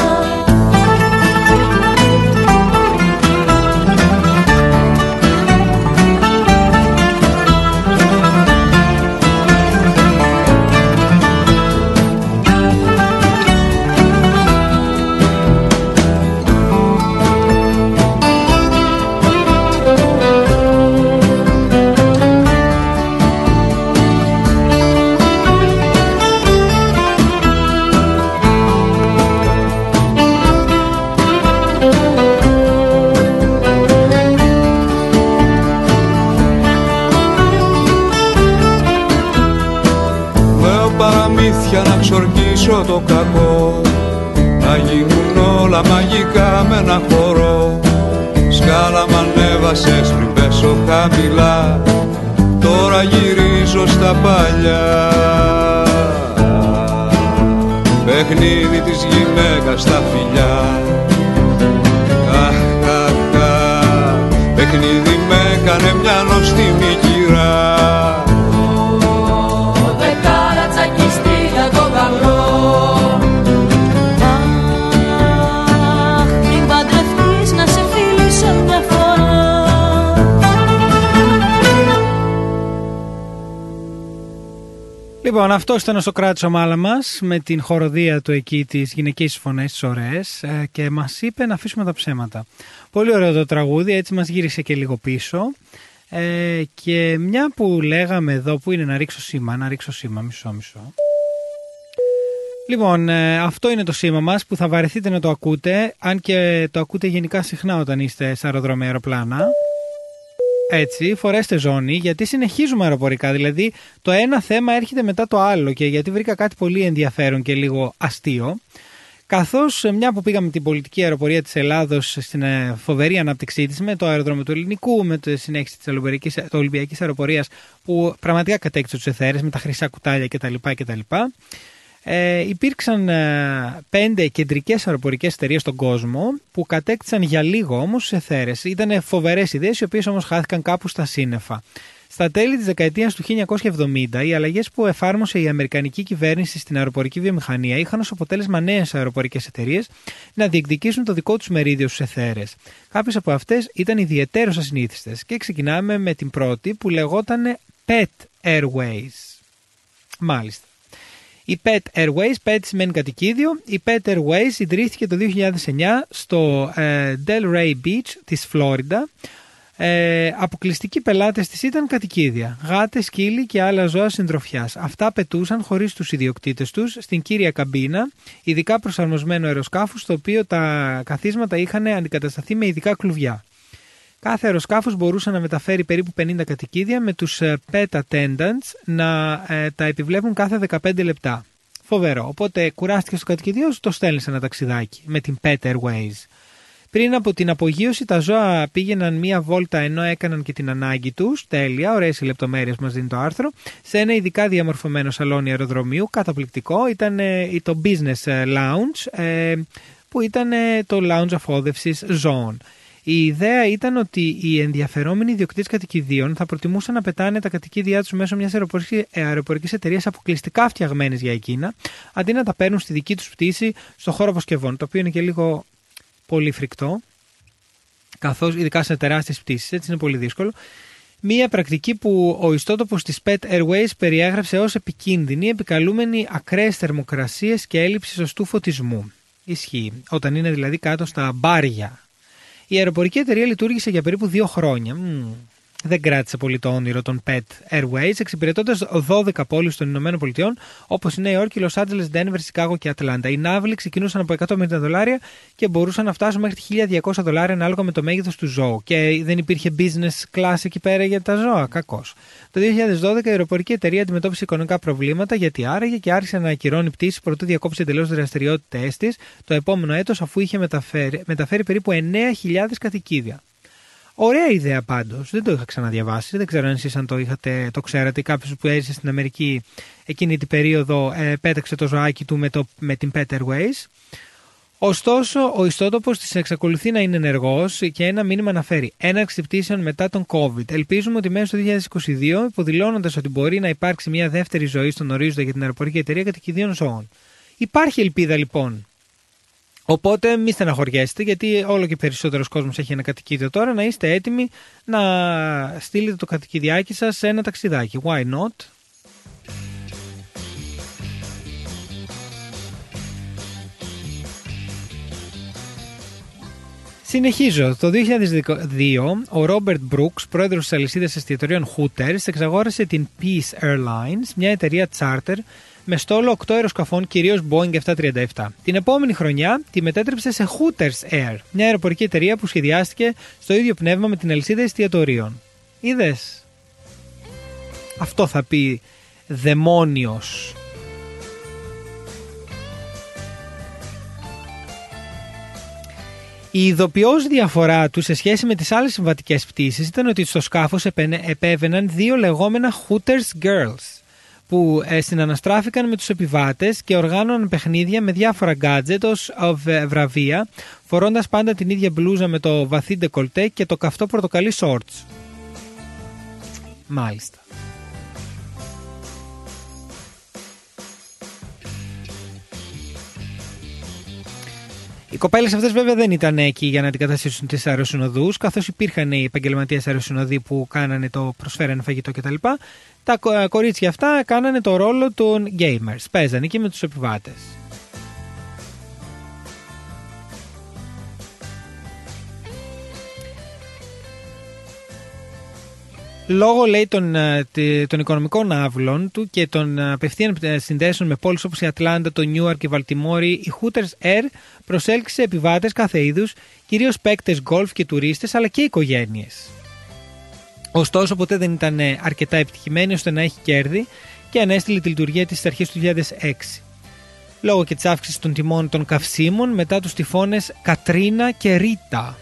λέω παραμύθια να ξορκίσω το κακό, να γίνουν όλα μαγικά με ένα χορό. Σκάλα μ' ανέβασες πριν πέσω χαμηλά, τώρα γυρίζω στα παλιά. Παιχνίδι της γυναίκας στα φιλιά, παιχνίδι με έκανε μια νοστιμή κυρά. Δεκάρα τσακιστία τον γαμπρό. Αχ, πριν παντρευτείς να σε φίλησω μια φορά. Λοιπόν, αυτό ήταν ο Σοκράτης ο Μάλα μας με την χοροδία του εκεί, τις γυναικείες φωνές, τις ωραίες, και μας είπε να αφήσουμε τα ψέματα. Πολύ ωραίο το τραγούδι, έτσι μας γύρισε και λίγο πίσω. Και μια που λέγαμε εδώ, που είναι να ρίξω σήμα, μισό. Λοιπόν, αυτό είναι το σήμα μας που θα βαρεθείτε να το ακούτε, αν και το ακούτε γενικά συχνά όταν είστε σε αεροδρόμια, αεροπλάνα. Έτσι, φορέστε ζώνη, γιατί συνεχίζουμε αεροπορικά. Δηλαδή, το ένα θέμα έρχεται μετά το άλλο, και γιατί βρήκα κάτι πολύ ενδιαφέρον και λίγο αστείο. Καθώς μια που πήγαμε την πολιτική αεροπορία της Ελλάδος στην φοβερή ανάπτυξή της, με το αεροδρόμιο του Ελληνικού, με τη συνέχιση της Ολυμπιακής αεροπορίας που πραγματικά κατέκτησε τους εθέρες με τα χρυσά κουτάλια κτλ. Υπήρξαν 5 κεντρικές αεροπορικές εταιρείες στον κόσμο που κατέκτησαν για λίγο όμως τους εθέρες. Ήταν φοβερές ιδέες, οι οποίες όμως χάθηκαν κάπου στα σύννεφα. Στα τέλη της δεκαετίας του 1970, οι αλλαγές που εφάρμοσε η αμερικανική κυβέρνηση στην αεροπορική βιομηχανία είχαν ως αποτέλεσμα νέες αεροπορικές εταιρείες να διεκδικήσουν το δικό τους μερίδιο στους εθέρες. Κάποιες από αυτές ήταν ιδιαιτέρως ασυνήθιστες και ξεκινάμε με την πρώτη που λεγόταν Pet Airways. Μάλιστα. Η Pet Airways, Pet σημαίνει κατοικίδιο, η Pet Airways ιδρύθηκε το 2009 στο Delray Beach της Φλόριντα. Αποκλειστικοί πελάτες της ήταν κατοικίδια, γάτες, σκύλοι και άλλα ζώα συντροφιάς. Αυτά πετούσαν χωρίς τους ιδιοκτήτες τους στην κύρια καμπίνα, ειδικά προσαρμοσμένο αεροσκάφου, στο οποίο τα καθίσματα είχαν αντικατασταθεί με ειδικά κλουβιά. Κάθε αεροσκάφος μπορούσε να μεταφέρει περίπου 50 κατοικίδια, με τους pet attendants να τα επιβλέπουν κάθε 15 λεπτά. Φοβερό. Οπότε κουράστηκε στο κατοικιδίο σου, το στέλνεις ένα ταξιδάκι με την Pet Airways. Πριν από την απογείωση, τα ζώα πήγαιναν μία βόλτα ενώ έκαναν και την ανάγκη τους. Τέλεια, ωραίες οι λεπτομέρειες μας δίνει το άρθρο. Σε ένα ειδικά διαμορφωμένο σαλόνι αεροδρομίου, καταπληκτικό, ήταν το Business Lounge, που ήταν το lounge αφόδευσης ζώων. Η ιδέα ήταν ότι οι ενδιαφερόμενοι ιδιοκτήτες κατοικιδίων θα προτιμούσαν να πετάνε τα κατοικίδια τους μέσω μιας αεροπορικής εταιρείας αποκλειστικά φτιαγμένης για εκείνα, αντί να τα παίρνουν στη δική τους πτήση στο χώρο αποσκευών, το οποίο είναι και λίγο πολύ φρικτό, καθώς ειδικά σε τεράστιες πτήσεις, έτσι είναι πολύ δύσκολο. Μία πρακτική που ο ιστότοπος της Pet Airways περιέγραψε ως επικίνδυνη, επικαλούμενη ακραίες θερμοκρασίες και έλλειψη σωστού φωτισμού. Ισχύει, όταν είναι δηλαδή κάτω στα μπάρια. Η αεροπορική εταιρεία λειτουργήσε για περίπου 2 χρόνια. Δεν κράτησε πολύ το όνειρο των Pet Airways, εξυπηρετώντας 12 πόλεις των Ηνωμένων Πολιτειών, όπως η Νέα Υόρκη, Λος Άντζελες, Ντένβερ, Σικάγο και Ατλάντα. Οι ναύλοι ξεκινούσαν από $150 και μπορούσαν να φτάσουν μέχρι $1.200 ανάλογα με το μέγεθος του ζώου. Και δεν υπήρχε business class εκεί πέρα για τα ζώα. Κακώς. Το 2012 η αεροπορική εταιρεία αντιμετώπισε οικονομικά προβλήματα, γιατί άραγε και άρχισε να ακυρώνει πτήσεις προτού διακόψει εντελώς τις δραστηριότητές της το επόμενο έτος, αφού είχε μεταφέρει περίπου 9.000 κατοικίδια. Ωραία ιδέα πάντως, δεν το είχα ξαναδιαβάσει, δεν ξέρω αν εσείς αν το ξέρατε, κάποιος που έζησε στην Αμερική εκείνη την περίοδο πέταξε το ζωάκι του με την Pet Airways. Ωστόσο, ο ιστότοπος της εξακολουθεί να είναι ενεργός και ένα μήνυμα αναφέρει έναρξη πτήσεων μετά τον COVID. Ελπίζουμε ότι μέσα στο 2022, υποδηλώνοντας ότι μπορεί να υπάρξει μια δεύτερη ζωή στον ορίζοντα για την αεροπορική εταιρεία κατοικιδίων ζώων. Υπάρχει ελπίδα λοιπόν. Οπότε μη στεναχωριέστε, γιατί όλο και περισσότερος κόσμος έχει ένα κατοικίδιο τώρα, να είστε έτοιμοι να στείλετε το κατοικιδιάκι σας σε ένα ταξιδάκι. Why not? Συνεχίζω. Το 2002 ο Ρόμπερτ Μπρουκς, πρόεδρος της αλυσίδας εστιατορίων Hooters, εξαγόρασε την Peace Airlines, μια εταιρεία charter με στόλο 8 αεροσκαφών, κυρίως Boeing 737. Την επόμενη χρονιά τη μετέτρεψε σε Hooters Air, μια αεροπορική εταιρεία που σχεδιάστηκε στο ίδιο πνεύμα με την αλυσίδα εστιατορίων. Είδες? Αυτό θα πει δαιμόνιος. Η ειδοποιώς διαφορά του σε σχέση με τις άλλες συμβατικές πτήσεις ήταν ότι στο σκάφος επέβαιναν 2 λεγόμενα Hooters Girls, που συναναστράφηκαν με τους επιβάτες και οργάνωναν παιχνίδια με διάφορα gadget ως βραβεία, φορώντας πάντα την ίδια μπλούζα με το βαθύ ντεκολτέ και το καυτό πορτοκαλί shorts. Μάλιστα. Οι κοπέλες αυτές βέβαια δεν ήταν εκεί για να αντικαταστήσουν τις αεροσυνοδούς, καθώς υπήρχαν οι επαγγελματίες αεροσυνοδοί που προσφέρανε φαγητό κτλ. Τα κορίτσια αυτά κάνανε το ρόλο των gamers, παίζανε εκεί με τους επιβάτες. Λόγω, λέει, των οικονομικών άβλων του και των απευθείαν συνδέσεων με πόλεις όπως η Ατλάντα, το Νιούαρκ και η Βαλτιμόρη, η Hooters Air προσέλκυσε επιβάτες κάθε είδους, κυρίως παίκτες γκολφ και τουρίστες, αλλά και οικογένειες. Ωστόσο, ποτέ δεν ήταν αρκετά επιτυχημένη ώστε να έχει κέρδη και ανέστειλε τη λειτουργία της στις αρχές του 2006. Λόγω και της αύξησης των τιμών των καυσίμων μετά τους τυφώνες Κατρίνα και Ρίτα.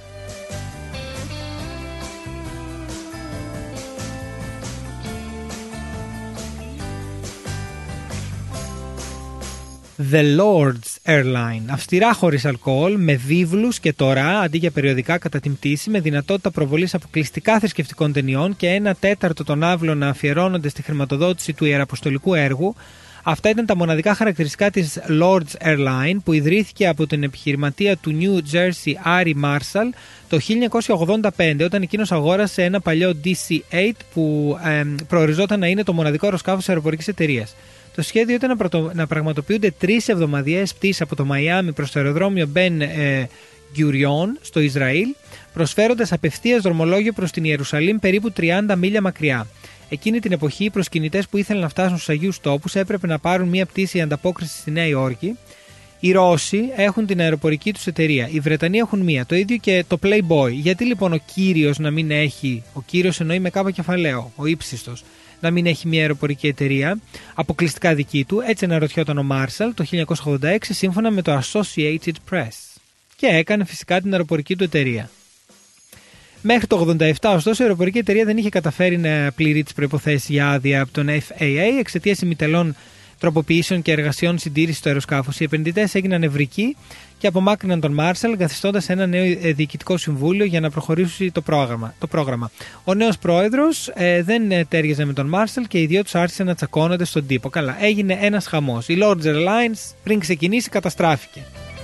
The Lord's Airline. Αυστηρά χωρίς αλκοόλ, με βίβλους και τωρά αντί για περιοδικά κατά την πτήση, με δυνατότητα προβολής αποκλειστικά θρησκευτικών ταινιών και 1/4 των άβλων να αφιερώνονται στη χρηματοδότηση του ιεραποστολικού έργου. Αυτά ήταν τα μοναδικά χαρακτηριστικά της Lord's Airline, που ιδρύθηκε από την επιχειρηματία του New Jersey Ari Marshall το 1985, όταν εκείνος αγόρασε ένα παλιό DC-8 που προοριζόταν να είναι το μοναδικό αεροσκάφος αεροπορικής εταιρείας. Το σχέδιο ήταν να πραγματοποιούνται 3 εβδομαδιαίες πτήσεις από το Μαϊάμι προς το αεροδρόμιο Ben Gurion στο Ισραήλ, προσφέροντας απευθείας δρομολόγιο προς την Ιερουσαλήμ περίπου 30 μίλια μακριά. Εκείνη την εποχή, οι προσκυνητές που ήθελαν να φτάσουν στους Αγίους Τόπους έπρεπε να πάρουν μια πτήση ανταπόκριση στη Νέα Υόρκη. Οι Ρώσοι έχουν την αεροπορική τους εταιρεία, οι Βρετανοί έχουν μία, το ίδιο και το Playboy. Γιατί λοιπόν ο κύριος να μην έχει, ο κύριος εννοεί με κάπα κεφαλαίο, ο ύψιστος, να μην έχει μια αεροπορική εταιρεία αποκλειστικά δική του? Έτσι αναρωτιόταν ο Μάρσαλ το 1986 σύμφωνα με το Associated Press. Και έκανε φυσικά την αεροπορική του εταιρεία. Μέχρι το 1987, ωστόσο, η αεροπορική εταιρεία δεν είχε καταφέρει να πληρεί τις προϋποθέσεις για άδεια από τον FAA εξαιτίας ημιτελών τροποποιήσεων και εργασιών συντήρησης του αεροσκάφους. Οι επενδυτές έγιναν νευρικοί και απομάκρυναν τον Μάρσαλ, καθιστώντας ένα νέο διοικητικό συμβούλιο για να προχωρήσει το πρόγραμμα. Ο νέος πρόεδρος δεν τέριαζε με τον Μάρσαλ και οι δυο τους άρχισαν να τσακώνονται στον τύπο. Καλά, έγινε ένας χαμός. Η Lord's Airlines πριν ξεκινήσει καταστράφηκε.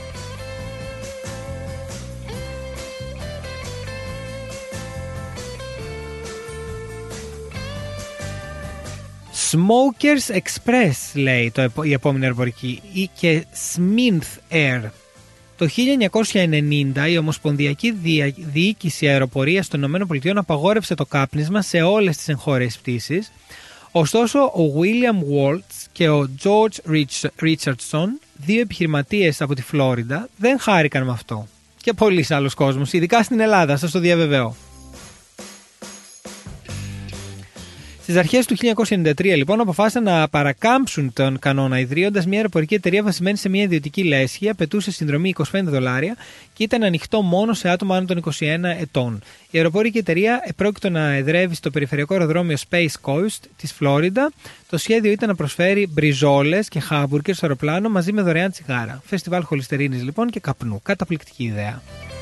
Smokers Express λέει η επόμενη αεροπορική, ή και Smith Air. Το 1990 η Ομοσπονδιακή Διοίκηση Αεροπορίας των ΗΠΑ απαγόρευσε το κάπνισμα σε όλες τις εγχώριες πτήσεις. Ωστόσο, ο William Waltz και ο George Richardson, δύο επιχειρηματίες από τη Φλόριντα, δεν χάρηκαν με αυτό. Και πολλοί άλλος κόσμος, ειδικά στην Ελλάδα, σας το διαβεβαιώ. Στις αρχές του 1993, λοιπόν, αποφάσισαν να παρακάμψουν τον κανόνα, ιδρύοντας μια αεροπορική εταιρεία βασισμένη σε μια ιδιωτική λέσχη, απαιτούσε συνδρομή $25 και ήταν ανοιχτό μόνο σε άτομα άνω των 21 ετών. Η αεροπορική εταιρεία επρόκειτο να εδρεύει στο περιφερειακό αεροδρόμιο Space Coast της Φλόριντα. Το σχέδιο ήταν να προσφέρει μπριζόλες και χάμπουργκερ στο αεροπλάνο μαζί με δωρεάν τσιγάρα. Φεστιβάλ χολυστερίνης λοιπόν και καπνού. Καταπληκτική ιδέα.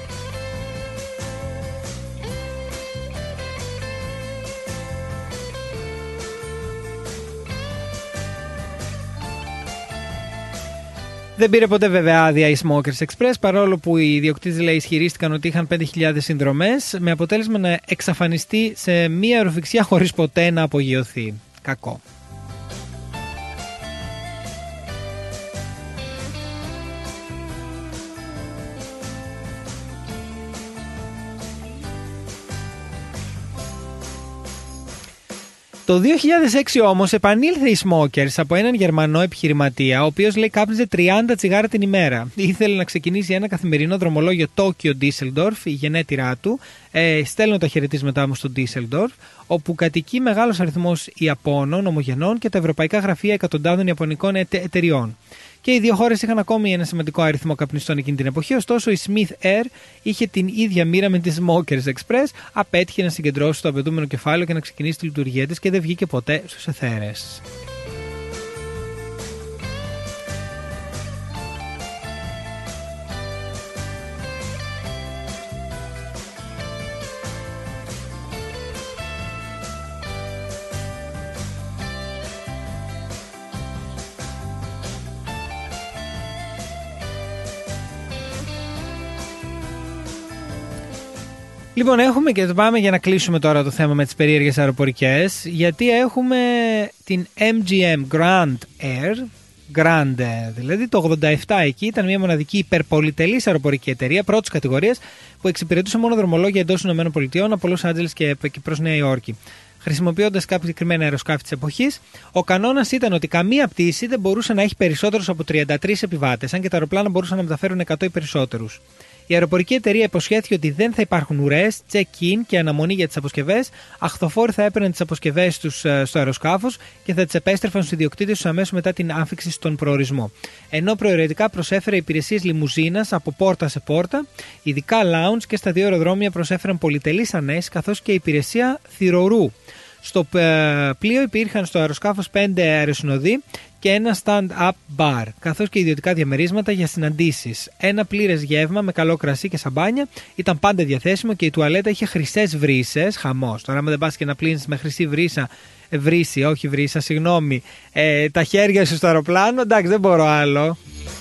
Δεν πήρε ποτέ βέβαια άδεια η Smokers Express, παρόλο που οι ιδιοκτήτες ισχυρίστηκαν ότι είχαν 5.000 συνδρομές, με αποτέλεσμα να εξαφανιστεί σε μία αεροφυξία χωρίς ποτέ να απογειωθεί. Κακό. Το 2006 όμως επανήλθε η Smokers από έναν Γερμανό επιχειρηματία, ο οποίος λέει κάπνιζε 30 τσιγάρα την ημέρα. Ήθελε να ξεκινήσει ένα καθημερινό δρομολόγιο Τόκιο-Ντίσελντορφ, η γενέτειρά του. Στέλνω τα χαιρετίσματά μου στο Ντίσελντορφ, όπου κατοικεί μεγάλος αριθμός Ιαπώνων, ομογενών και τα ευρωπαϊκά γραφεία εκατοντάδων Ιαπωνικών εταιριών. Και οι δύο χώρες είχαν ακόμη ένα σημαντικό αριθμό καπνιστών εκείνη την εποχή, ωστόσο η Smith Air είχε την ίδια μοίρα με τη Smokers Express, απέτυχε να συγκεντρώσει το απαιτούμενο κεφάλαιο και να ξεκινήσει τη λειτουργία της και δεν βγήκε ποτέ στους αιθέρες. Λοιπόν, έχουμε και πάμε για να κλείσουμε τώρα το θέμα με τις περίεργες αεροπορικές, γιατί έχουμε την MGM Grand Air, Grand δηλαδή, το 87 εκεί ήταν μια μοναδική υπερπολιτελής αεροπορική εταιρεία πρώτης κατηγορίας που εξυπηρετούσε μόνο δρομολόγια εντός ΗΠΑ από Λος Άντζελες και προς Νέα Υόρκη. Χρησιμοποιώντας κάποια συγκεκριμένα αεροσκάφη της εποχής, ο κανόνας ήταν ότι καμία πτήση δεν μπορούσε να έχει περισσότερους από 33 επιβάτες, αν και τα αεροπλάνα μπορούσαν να μεταφέρουν 100 ή περισσότερους. Η αεροπορική εταιρεία υποσχέθηκε ότι δεν θα υπάρχουν ουρές, check-in και αναμονή για τις αποσκευές. Αχθοφόροι θα έπαιρναν τις αποσκευές τους στο αεροσκάφος και θα τις επέστρεφαν στους ιδιοκτήτες τους αμέσως μετά την άφιξη στον προορισμό. Ενώ προαιρετικά προσέφερε υπηρεσίες λιμουζίνας από πόρτα σε πόρτα, ειδικά lounge και στα δύο αεροδρόμια προσέφεραν πολυτελείς ανέσεις καθώς και υπηρεσία θυρωρού. Στο πλοίο υπήρχαν στο αεροσκάφος 5 αεροσυνοδοί και ένα stand-up bar, καθώς και ιδιωτικά διαμερίσματα για συναντήσεις. Ένα πλήρες γεύμα με καλό κρασί και σαμπάνια ήταν πάντα διαθέσιμο και η τουαλέτα είχε χρυσές βρύσες. Χαμός. Τώρα, άμα δεν πας και να πλύνεις με χρυσή βρύσα, συγγνώμη, τα χέρια σου στο αεροπλάνο, εντάξει, δεν μπορώ άλλο.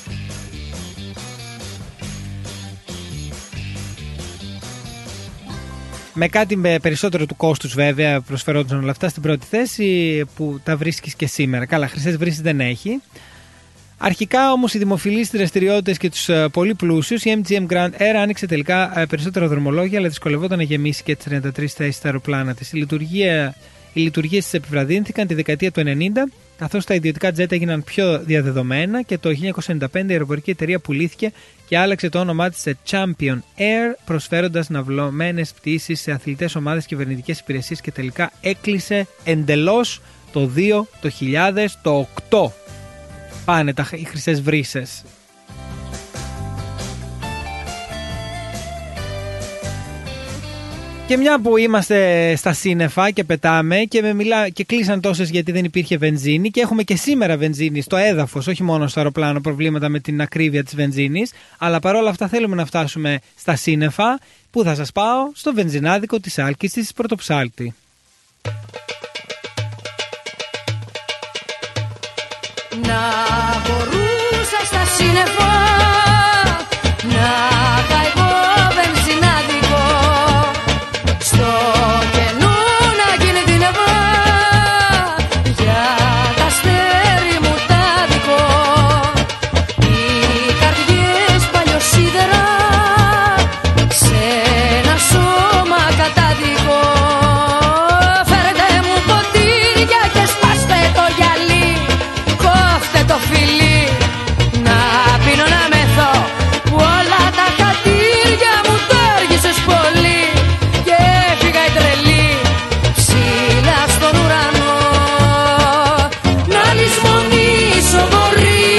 Με κάτι με περισσότερο του κόστους βέβαια προσφερόντουσαν όλα αυτά στην πρώτη θέση που τα βρίσκεις και σήμερα. Καλά, χρυσές βρύσες δεν έχει. Αρχικά όμως οι δημοφιλείς δραστηριότητες και τους πολύ πλούσιους, η MGM Grand Air άνοιξε τελικά περισσότερα δρομολόγια, αλλά δυσκολευόταν να γεμίσει και τις 33 θέσεις στα αεροπλάνα της. Οι λειτουργίες της επιβραδύνθηκαν τη δεκαετία του 90, καθώς τα ιδιωτικά τζετ έγιναν πιο διαδεδομένα και το 1995 η αεροπορική εταιρεία πουλήθηκε και άλλαξε το όνομά της σε Champion Air, προσφέροντας ναυλωμένες πτήσεις σε αθλητές ομάδες, κυβερνητικές υπηρεσίες και τελικά έκλεισε εντελώς το 2008. Πάνε οι χρυσές βρύσες. Και μια που είμαστε στα σύννεφα και πετάμε και κλείσαν τόσες γιατί δεν υπήρχε βενζίνη και έχουμε και σήμερα βενζίνη στο έδαφος, όχι μόνο στο αεροπλάνο, προβλήματα με την ακρίβεια της βενζίνης, αλλά παρόλα αυτά θέλουμε να φτάσουμε στα σύννεφα. Πού θα σας πάω? Στο βενζινάδικο της Άλκης της Πρωτοψάλτη. Να μπορούσα στα σύννεφα να καηγώ βενζινάδικο, στο κενό να κινδυνεύω για τα αστέρι μου τα δικό. Οι καρδιές παλιοσίδερα σε ένα σώμα κατάδικο. Φέρετε μου ποτήρια και σπάστε το γυαλί, κόφτε το φιλί, να πίνω να μεθώ που όλα τα χατήρια μου το έργησες πολύ. Και έφυγα η τρελή ψηλά στον ουρανό, να λησμονήσω μπορεί,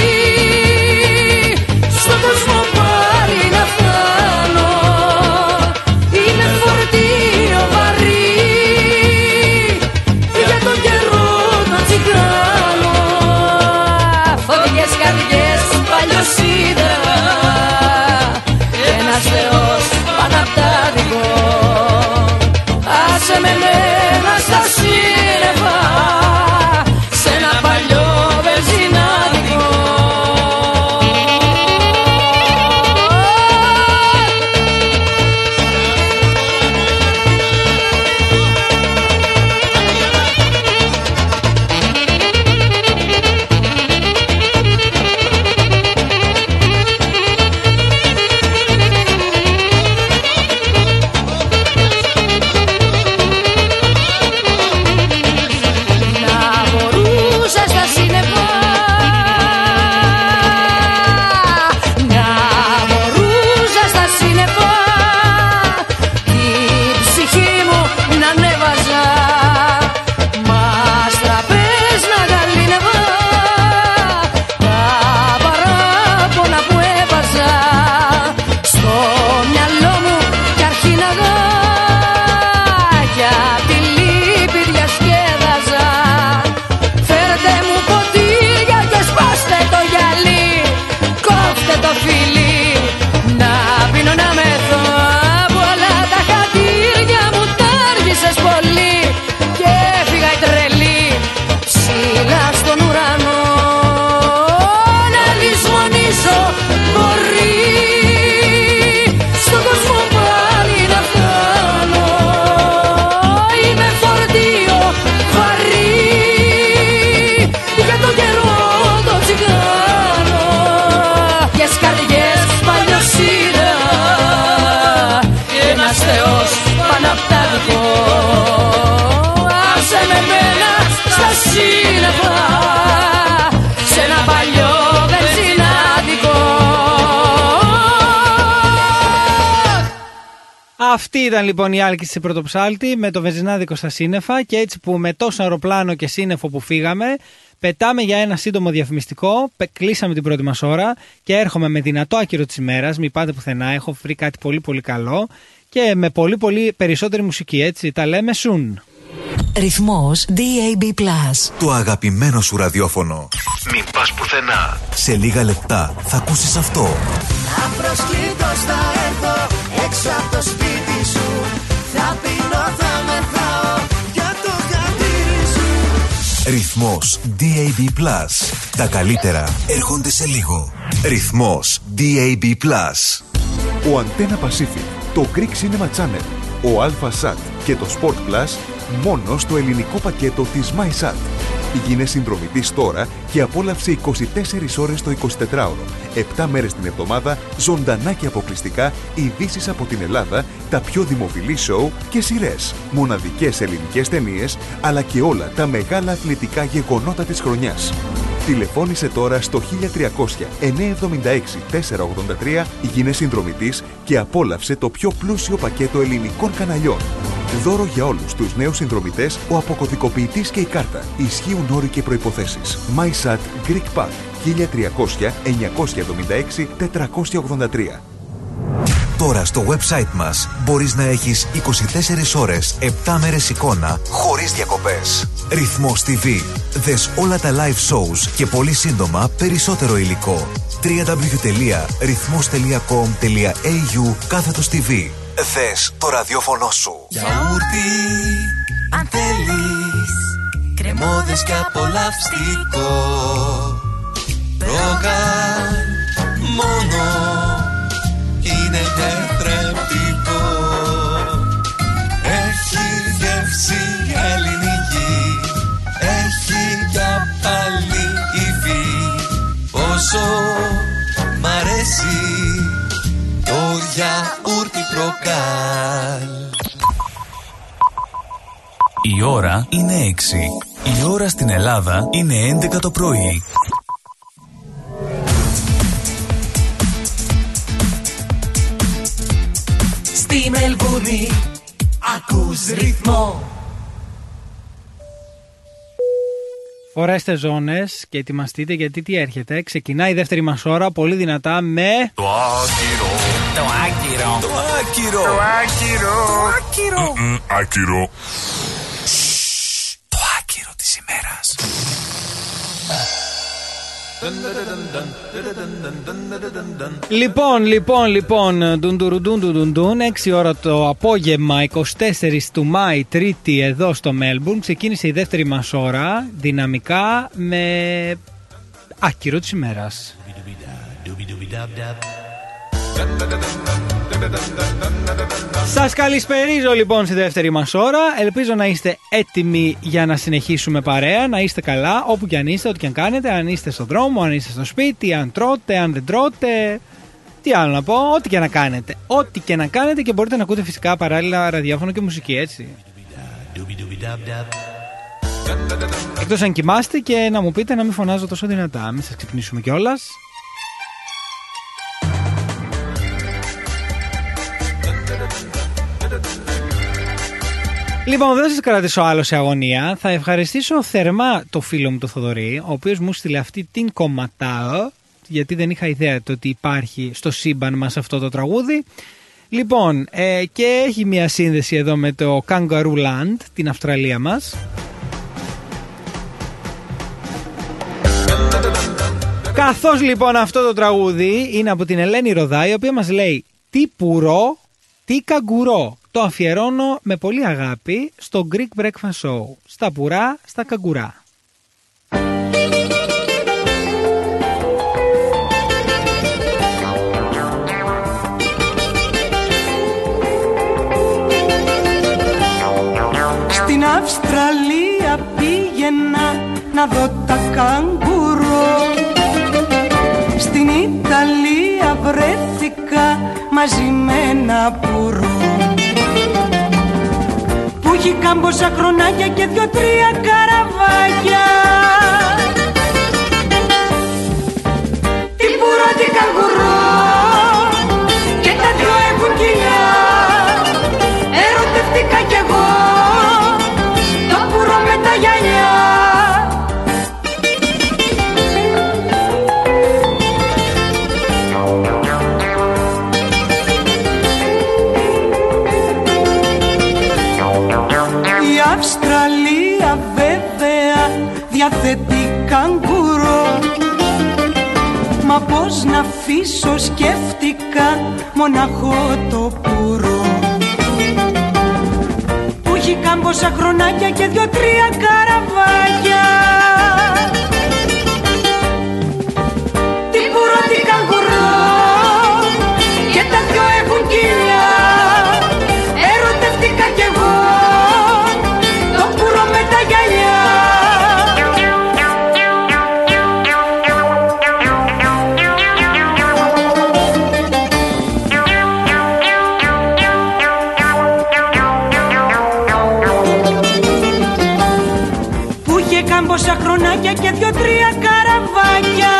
στον κόσμο πάλι να φτάνω. Είναι φορτίο βαρύ για τον καιρό να τσιγάνω. Φωτιές καρδιές παλιοσίδερα, ένας θεός πάνω απ' τα δικό. Άσε με μένα στα σύννεφα, σε ένα παλιό βενζινάδικο. Αυτή ήταν λοιπόν η Άλκη στη Πρωτοψάλτη με το βενζινάδικο στα σύννεφα, και έτσι που με τόσο αεροπλάνο και σύννεφο που φύγαμε, πετάμε για ένα σύντομο διαφημιστικό. Κλείσαμε την πρώτη μας ώρα και έρχομαι με δυνατό άκυρο της ημέρας. Μην πάτε πουθενά, έχω βρει κάτι πολύ πολύ καλό και με πολύ πολύ περισσότερη μουσική, έτσι. Τα λέμε soon. Ρυθμός DAB+. Το αγαπημένο σου ραδιόφωνο. Μην πας πουθενά. Σε λίγα λεπτά θα ακούσεις αυτό. Απροσκλήτως θα έρθω έξω από το σπίτι σου. Θα πίνω, θα μεθάω για το χατήρι σου. Ρυθμός DAB+. Τα καλύτερα έρχονται σε λίγο. Ρυθμός DAB+. Ο Antenna Pacific, το Greek Cinema Channel, ο Alpha Sat και το Sport Plus μόνο στο ελληνικό πακέτο της MySat. Γίνε συνδρομητής τώρα και απόλαυσε 24 ώρες το 24ωρο, 7 μέρες την εβδομάδα, ζωντανά και αποκλειστικά ειδήσεις από την Ελλάδα, τα πιο δημοφιλή σοου και σειρές, μοναδικές ελληνικές ταινίες, αλλά και όλα τα μεγάλα αθλητικά γεγονότα της χρονιάς. Τηλεφώνησε τώρα στο 1300 976 483, γίνε συνδρομητής και απόλαυσε το πιο πλούσιο πακέτο ελληνικών καναλιών. Δώρο για όλους τους νέους συνδρομητές, ο αποκωδικοποιητής και η κάρτα. Ισχύουν όροι και προϋποθέσεις. MySat Greek Pack 1300 976 483. Τώρα στο website μας μπορείς να έχεις 24 ώρες, 7 μέρες εικόνα, χωρίς διακοπές. Ρυθμός TV. Δες όλα τα live shows και πολύ σύντομα περισσότερο υλικό. www.rythmos.com.au/TV. Δες το ραδιόφωνο σου. Γιαούρτι, αν θέλεις, κρεμώδες και απολαυστικό. Ρόγαν μόνο είναι τετρεπτικό. Έχει γεύση ελληνική, έχει για πάλι υφή. Όσο μ' αρέσει το γιαούρτι Προκάλ. Η ώρα είναι 6. Η ώρα στην Ελλάδα είναι 11 το πρωί. Στη Μελβούρνη ακούς ρυθμό. Φορέστε ζώνες και ετοιμαστείτε γιατί τι έρχεται. Ξεκινάει η δεύτερη μας ώρα πολύ δυνατά με... Το άκυρο. Το άκυρο. Το άκυρο. Το άκυρο. Το άκυρο. Άκυρο. Το άκυρο της ημέρας. Λοιπόν, ντουντουρουντουντουντουν, 6 ώρα το απόγευμα, 24 του Μάη, Τρίτη, εδώ στο Μέλμπουρν. Ξεκίνησε η δεύτερη μας ώρα, δυναμικά, με άκυρο της ημέρας. Σας καλησπερίζω λοιπόν στη δεύτερη μας ώρα. Ελπίζω να είστε έτοιμοι για να συνεχίσουμε παρέα, να είστε καλά όπου και αν είστε, ό,τι και αν κάνετε. Αν είστε στον δρόμο, αν είστε στο σπίτι, αν τρώτε, αν δεν τρώτε. Τι άλλο να πω, ό,τι και να κάνετε. Ό,τι και να κάνετε και μπορείτε να ακούτε φυσικά παράλληλα ραδιόφωνο και μουσική, έτσι. Εκτός αν κοιμάστε και να μου πείτε να μην φωνάζω τόσο δυνατά. Μην σας ξυπνήσουμε κιόλας. Λοιπόν, δεν σας κρατήσω άλλο σε αγωνία. Θα ευχαριστήσω θερμά το φίλο μου το Θοδωρή, ο οποίος μου στείλε αυτή την κομματάω, γιατί δεν είχα ιδέα το ότι υπάρχει στο σύμπαν μας αυτό το τραγούδι. Λοιπόν, και έχει μια σύνδεση εδώ με το Kangaroo Land, την Αυστραλία μας. Καθώς λοιπόν αυτό το τραγούδι είναι από την Ελένη Ροδά, η οποία μας λέει τι πουρό, τι καγκουρό. Το αφιερώνω με πολύ αγάπη στο Greek Breakfast Show. Στα πουρά, στα καγκουρά. Στην Αυστραλία πήγαινα να δω τα καγκουρό. Στην Ιταλία βρέθηκα μαζί με ένα πουρό που έχει κάμποσα χρονάκια και 2-3 καραβάκια. Τι πουρό, τι καγκουρό, και τα δυο έχουν κοιλιά. Ερωτευτήκα κι εγώ το πουρό με τα γυαλιά. Η Αυστραλία βέβαια διαθέτει καγκουρό. Μα πώς να αφήσω σκέφτηκα μοναχό το πουρό, που έχει κάμποσα χρονάκια και 2-3 καραβάκια. Τι πουρό, τι καγκουρό, και τα δυο έχουν κοιλιά. Ερωτεύτηκα κι εγώ το πουρό με τα γυαλιά. Που είχε κάμποσα χρονάκια και 2-3 καραβάκια.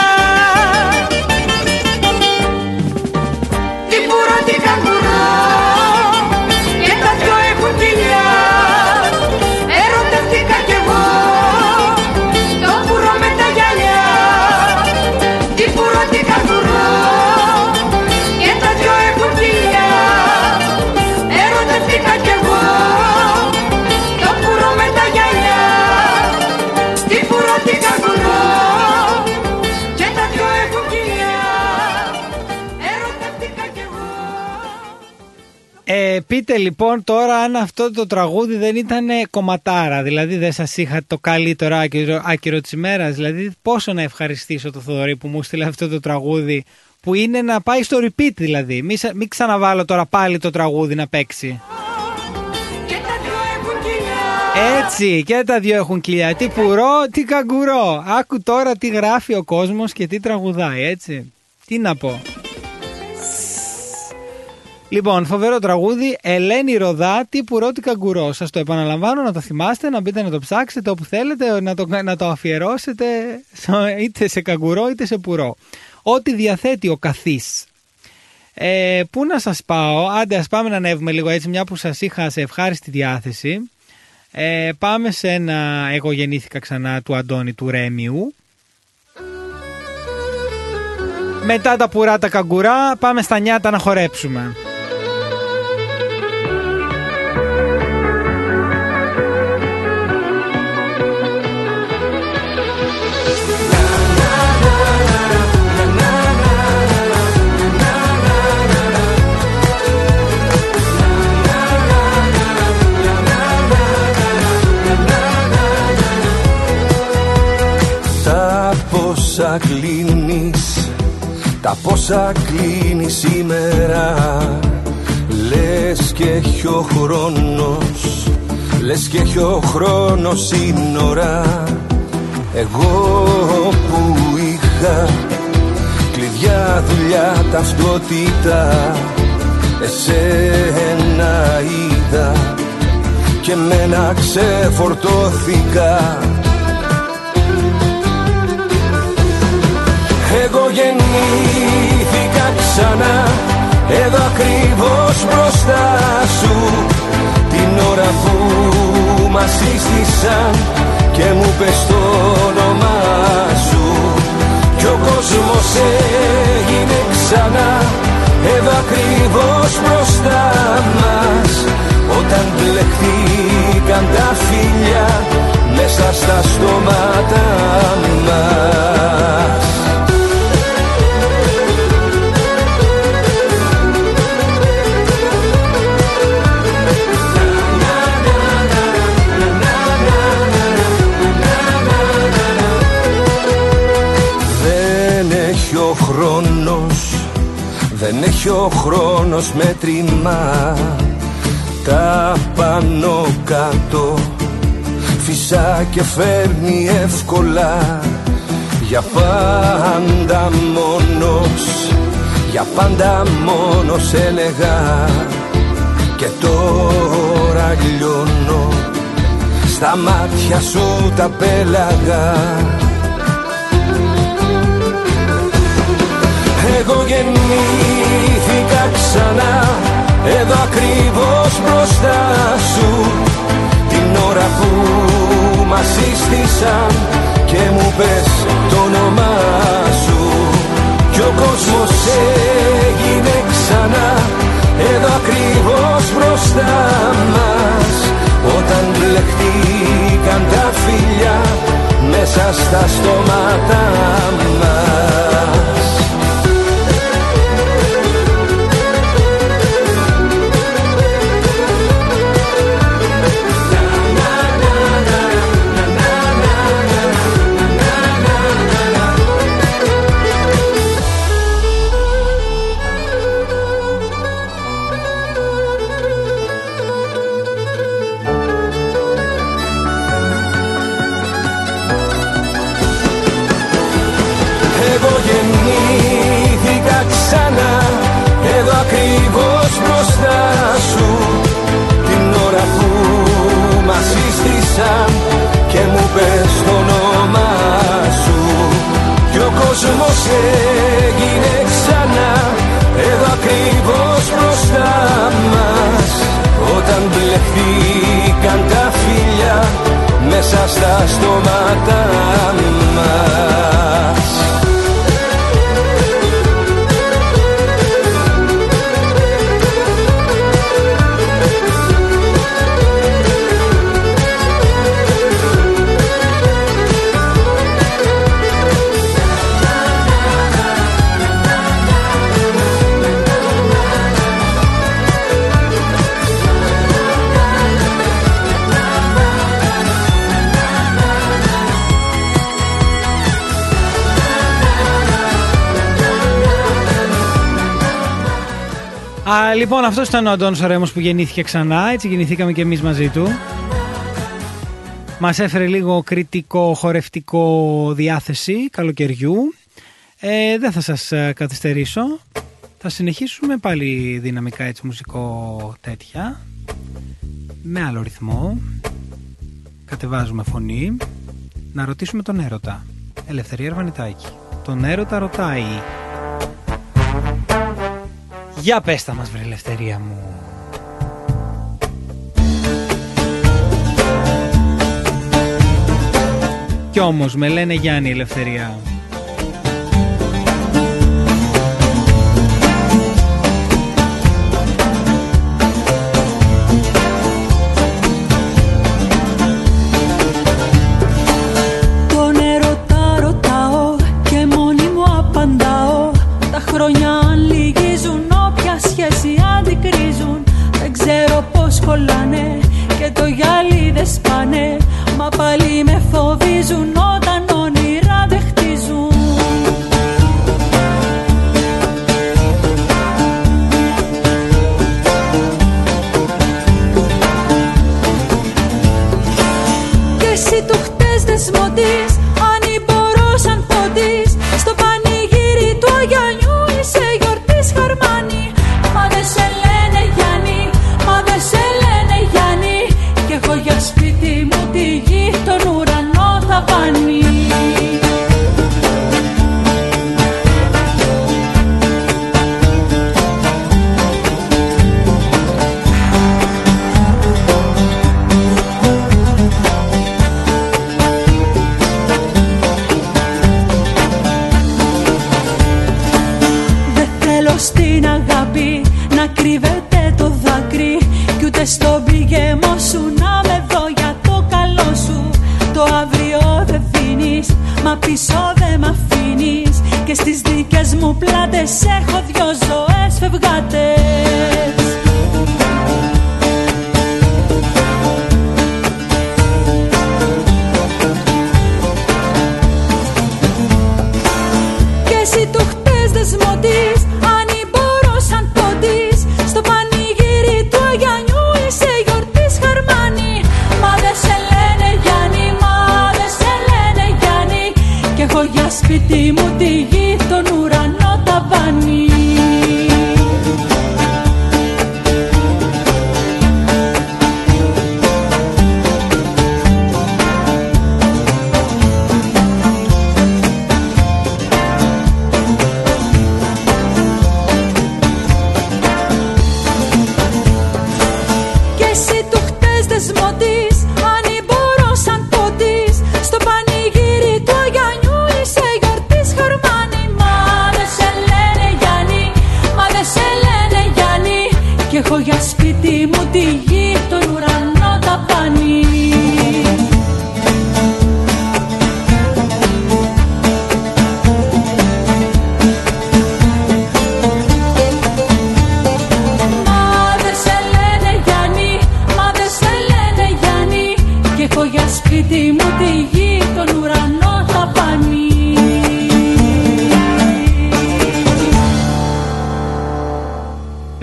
Τι πουρό, τι καγκουρό, και τα δυο έχουν κοιλιά. Ερωτεύτηκα κι εγώ το πουρό με τα γυαλιά. Τι πουρό, τι καγκουρό, και τα δυο έχουν κοιλιά. Ερωτεύτηκα κι εγώ το πουρό με τα γυαλιά. Τι πουρό, τι καγκουρό, και τα δυο έχουν κοιλιά. Ερωτεύτηκα κι εγώ. Πείτε λοιπόν τώρα αν αυτό το τραγούδι δεν ήταν κομματάρα, δηλαδή δεν σας είχα το καλύτερο άκυρο της ημέρας, δηλαδή πόσο να ευχαριστήσω το Θοδωρή που μου στείλε αυτό το τραγούδι, που είναι να πάει στο repeat, δηλαδή μην ξαναβάλω τώρα πάλι το τραγούδι να παίξει. Έτσι, και τα δυο έχουν κοιλιά. Τι πουρό, τι καγκουρό. Άκου τώρα τι γράφει ο κόσμος και τι τραγουδάει, έτσι. Τι να πω. Λοιπόν, φοβερό τραγούδι, Ελένη Ροδά, τι πουρό, τι καγκουρό. Σας το επαναλαμβάνω, να το θυμάστε, να μπείτε να το ψάξετε όπου θέλετε, να το αφιερώσετε είτε σε καγκουρό είτε σε πουρό. Ό,τι διαθέτει ο καθής. Πού να σας πάω, άντε ας πάμε να ανέβουμε λίγο έτσι, μια που σας είχα σε ευχάριστη διάθεση. Πάμε σε ένα «Εγώ γεννήθηκα ξανά» του Αντώνη του Ρέμιου. Μετά τα πουρά τα καγκουρά πάμε στα νιάτα να χορέψουμε. πόσα κλείνεις, τα πόσα κλείνεις σήμερα. Λες και έχει ο χρόνος, λες και έχει ο χρόνος σύνορα. Εγώ που είχα κλειδιά, δουλειά, ταυτότητα, εσένα είδα και μένα ξεφορτώθηκα. Εγώ γεννήθηκα ξανά, εδώ ακριβώς μπροστά σου, την ώρα που μας σύστησαν και μου πες το όνομά σου. Κι ο κόσμος έγινε ξανά, εδώ ακριβώς μπροστά μας, όταν μπλεχτήκαν τα φιλιά μέσα στα στόματα μας. Δεν έχει ο χρόνος μέτρημα, τα πάνω κάτω φυσά και φέρνει εύκολα. Για πάντα μόνος, για πάντα μόνος έλεγα, και τώρα λιώνω, στα μάτια σου τα πέλαγα. Εγώ γεννήθηκα ξανά, εδώ ακριβώς μπροστά σου, την ώρα που μας σύστησαν και μου πες το όνομά σου. Κι ο κόσμος έγινε ξανά, εδώ ακριβώς μπροστά μας, όταν μπλεχτήκαν μέσα στα στόματα μας. Εδώ ακριβώς μπροστά σου, την ώρα που μας σύστησαν και μου πες το όνομά σου. Κι ο κόσμος έγινε ξανά εδώ ακριβώς μπροστά μας, όταν μπλεχτήκαν τα φίλια μέσα στα στόματα μας. Λοιπόν, αυτός ήταν ο Αντώνης ο Ρέμος που γεννήθηκε ξανά, έτσι γεννηθήκαμε και εμείς μαζί του. Μας έφερε λίγο κριτικό, χορευτικό διάθεση καλοκαιριού. Δεν θα σας καθυστερήσω. Θα συνεχίσουμε πάλι δυναμικά, έτσι, μουσικό τέτοια, με άλλο ρυθμό. Κατεβάζουμε φωνή. Να ρωτήσουμε τον έρωτα. Ελευθερία Αρβανιτάκη. Τον έρωτα ρωτάει. Για πες τα μας, βρε Ελευθερία μου. Κι όμως με λένε Γιάννη, Ελευθερία. Τον έρωτα ρωτάω και μόνη μου απαντάω. Τα χρόνια λυγίζουν, όποια σχέση αντικρίζουν. Δεν ξέρω πως κολλάνε και το γυαλί δεν σπάνε. Μα πάλι με φοβίζουν όταν όνειρα δεν χτίζουν. Και εσύ του χτες δεσμωτής, αν μπορώ σαν ποντής. Στο πανηγύρι του Αγιανιού είσαι γιορτής χαρμάνι. Μα δεν σε λένε Γιάννη, μα δεν σε λένε Γιάννη. Κι έχω για σπίτι μου τη γη, τον ουρανό ταβάνι. Δεν θέλω στην αγάπη να κρύβεται το δάκρυ, κι ούτε στον πηγαιμό σου να με δω για το καλό σου. Το αύριο δεν δίνεις, μα πίσω δεν μ' αφήνεις. Και στις δικές μου πλάτες έχω δυο ζωές φευγάτες. Και εσύ του χτες δεσμωτής, αν μπορώ σαν ποντής. Στο πανηγύρι του Αγιανιού είσαι γιορτής χαρμάνι. Μα δεν σε λένε Γιάννη, μα δεν σε λένε Γιάννη. Κι έχω για σπίτι μου τη γη, τον ουρανό ταβάνι.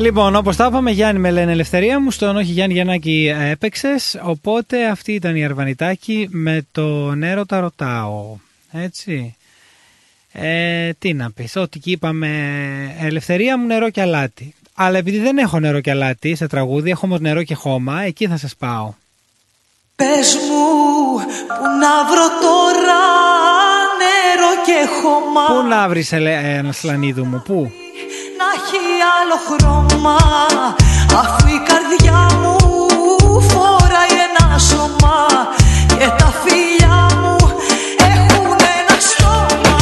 Λοιπόν, όπως τα είπαμε, Γιάννη με λένε Ελευθερία μου, στον όχι Γιάννη Γιαννάκη έπαιξες, οπότε αυτή ήταν η Αρβανιτάκη με το νερό τα ρωτάω, έτσι. Τι να πεις, ό,τι και είπαμε, Ελευθερία μου, νερό και αλάτι. Αλλά επειδή δεν έχω νερό και αλάτι σε τραγούδι, έχω όμως νερό και χώμα, εκεί θα σας πάω. Πες μου, που να βρω τώρα νερό και χώμα. Πού να βρεις, Ανασλανίδου μου, πού? Να έχει άλλο χρώμα, αφού η καρδιά μου φοράει ένα σώμα και τα φιλιά μου έχουν ένα στόμα.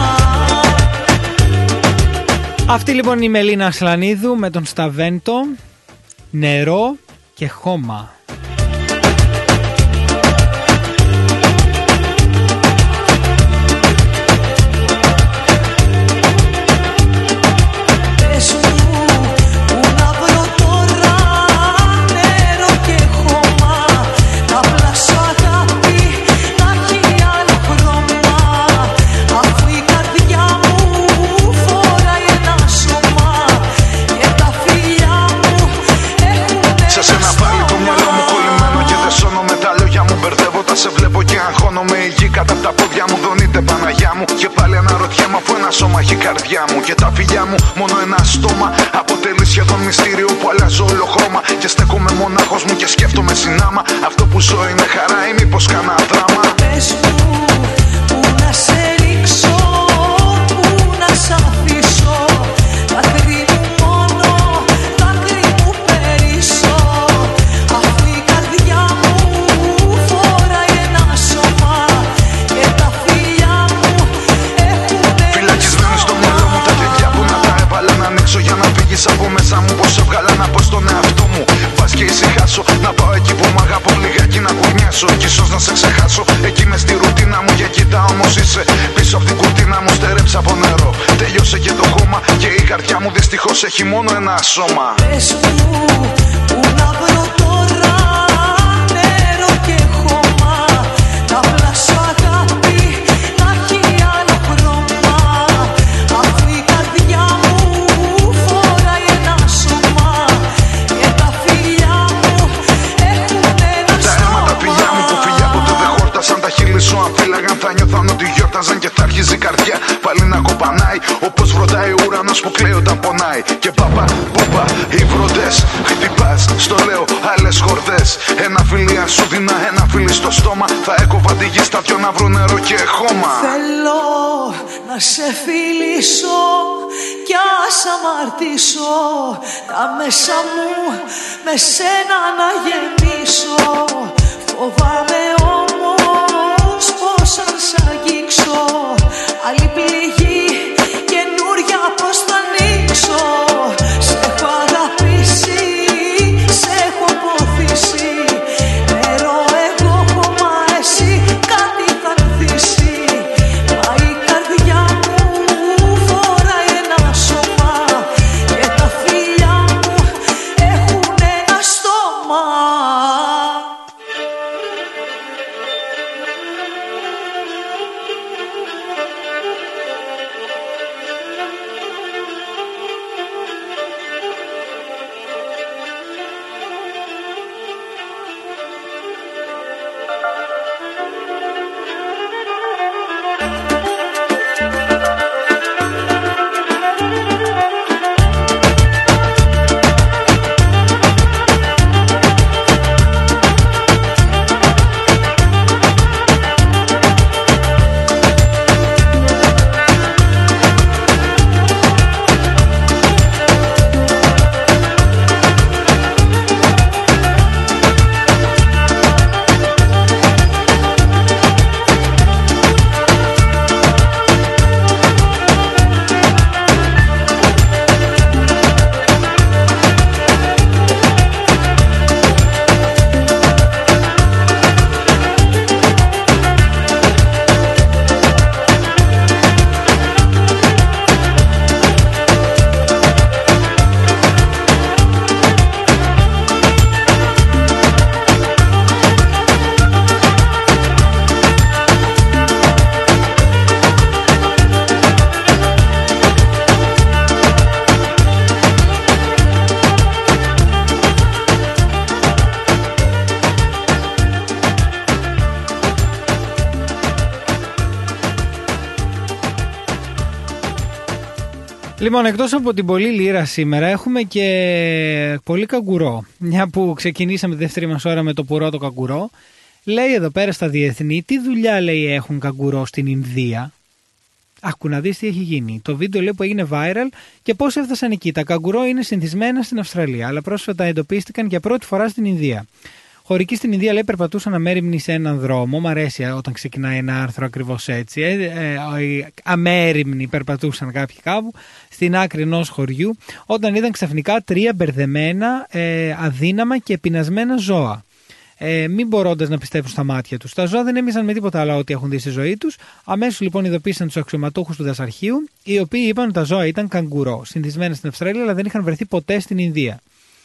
Αυτή λοιπόν είναι η Μελίνα Ασλανίδου με τον Σταβέντο, νερό και χώμα. Σε βλέπω και αγχώνομαι, η γη κατά τα πόδια μου δονείται Παναγιά μου. Και πάλι αναρωτιέμαι αφού ένα σώμα έχει καρδιά μου. Και τα φιλιά μου μόνο ένα στόμα αποτελεί σχεδόν μυστήριο που αλλάζω όλο χρώμα. Και στέκομαι μονάχος μου και σκέφτομαι συνάμα. Αυτό που ζω είναι χαρά ή μήπως κανένα δράμα. Πες μου, που να σε ρίξω, που να σ' αφήσω. Δάκρυ μου μόνο, δάκρυ μου περίσω. Αφού η καρδιά μου φοράει ένα σώμα και τα φιλιά μου έχουνε. Φυλακισμένοι στο μυαλό μου τα παιδιά που να τα έβαλα να ανοίξω για να φύγεις από μέσα μου. Πως έβγαλα να πω στον εαυτό μου, πας και ησυχάσω. Να πάω εκεί που μ' αγαπώ λιγάκι να κουνιάσω. Κι ίσως να σε ξεχάσω εκεί μες στη ρουτίνα μου. Για κοίτα όμως είσαι πίσω από την κουρτίνα μου. Στερέψα από νερό, τελειώσε και το χώμα. Και η καρδιά μου δυστυχώς έχει μόνο ένα σώμα. Πες μου, που να βρω τώρα νερό και χώμα. Να πλάσω αγάπη, να έχει άλλο χρώμα. Αφού η καρδιά μου φοράει ένα σώμα και τα φιλιά μου έχουνε ένα τα στόμα. αίματα φιλιά μου που φιλιά ποτέ δεν χόρτασαν. Τα χείλη σου αν φύλαγαν θα νιώθαν ότι γιόρταζαν. Και θα αρχίζει η καρδιά πάλι να κοπανάει. Όπως βροντάει ο ουρανός που κλαίει όταν πονάει. Και παπα, πούπα, οι βροντές χτυπάς, στο λέω άλλες χορδές. Ένα φιλί αν σου δίνα, ένα φιλί στο στόμα. Θα έκοβα τη γη στα δυο να βρω νερό και χώμα. Θέλω να σε φιλήσω κι ας αμαρτήσω. Τα μέσα μου με σένα να γεμίσω. Φοβάμαι όμως πως αν σ' αγγίξω άλλη πληγή καινούρια πως θα ανοίξω. Σε έχω αγαπήσει, σε έχω ποθήσει. Νερό εγώ χώμα εσύ κάτι θα ανθίσει. Μα η καρδιά μου φοράει ένα σώμα και τα φιλιά μου έχουν ένα στόμα. Λοιπόν, εκτός από την πολλή λύρα σήμερα έχουμε και πολύ καγκουρό. Μια που ξεκινήσαμε τη δεύτερη μας ώρα με το πουρό το καγκουρό. Λέει εδώ πέρα στα διεθνή, τι δουλειά λέει έχουν καγκουρό στην Ινδία. Άκου να δεις τι έχει γίνει. Το βίντεο λέει που έγινε viral και πώς έφτασαν εκεί. Τα καγκουρό είναι συνηθισμένα στην Αυστραλία, αλλά πρόσφατα εντοπίστηκαν για πρώτη φορά στην Ινδία. Χωρικοί στην Ινδία λέει περπατούσαν αμέριμνοι σε έναν δρόμο. Μ' αρέσει όταν ξεκινάει ένα άρθρο ακριβώς έτσι. Αμέριμνοι περπατούσαν κάποιοι κάπου στην άκρη ενός χωριού, όταν είδαν ξαφνικά 3 μπερδεμένα, αδύναμα και πεινασμένα ζώα. Μην μπορώντας να πιστεύουν στα μάτια τους. Τα ζώα δεν έμοιαζαν με τίποτα άλλο ό,τι έχουν δει στη ζωή τους. Αμέσως λοιπόν ειδοποίησαν τους αξιωματούχους του δασαρχείου, οι οποίοι είπαν ότι τα ζώα ήταν καγκουρό, συνηθισμένα στην Αυστραλία, αλλά δεν είχαν βρεθεί ποτέ στην Ινδία.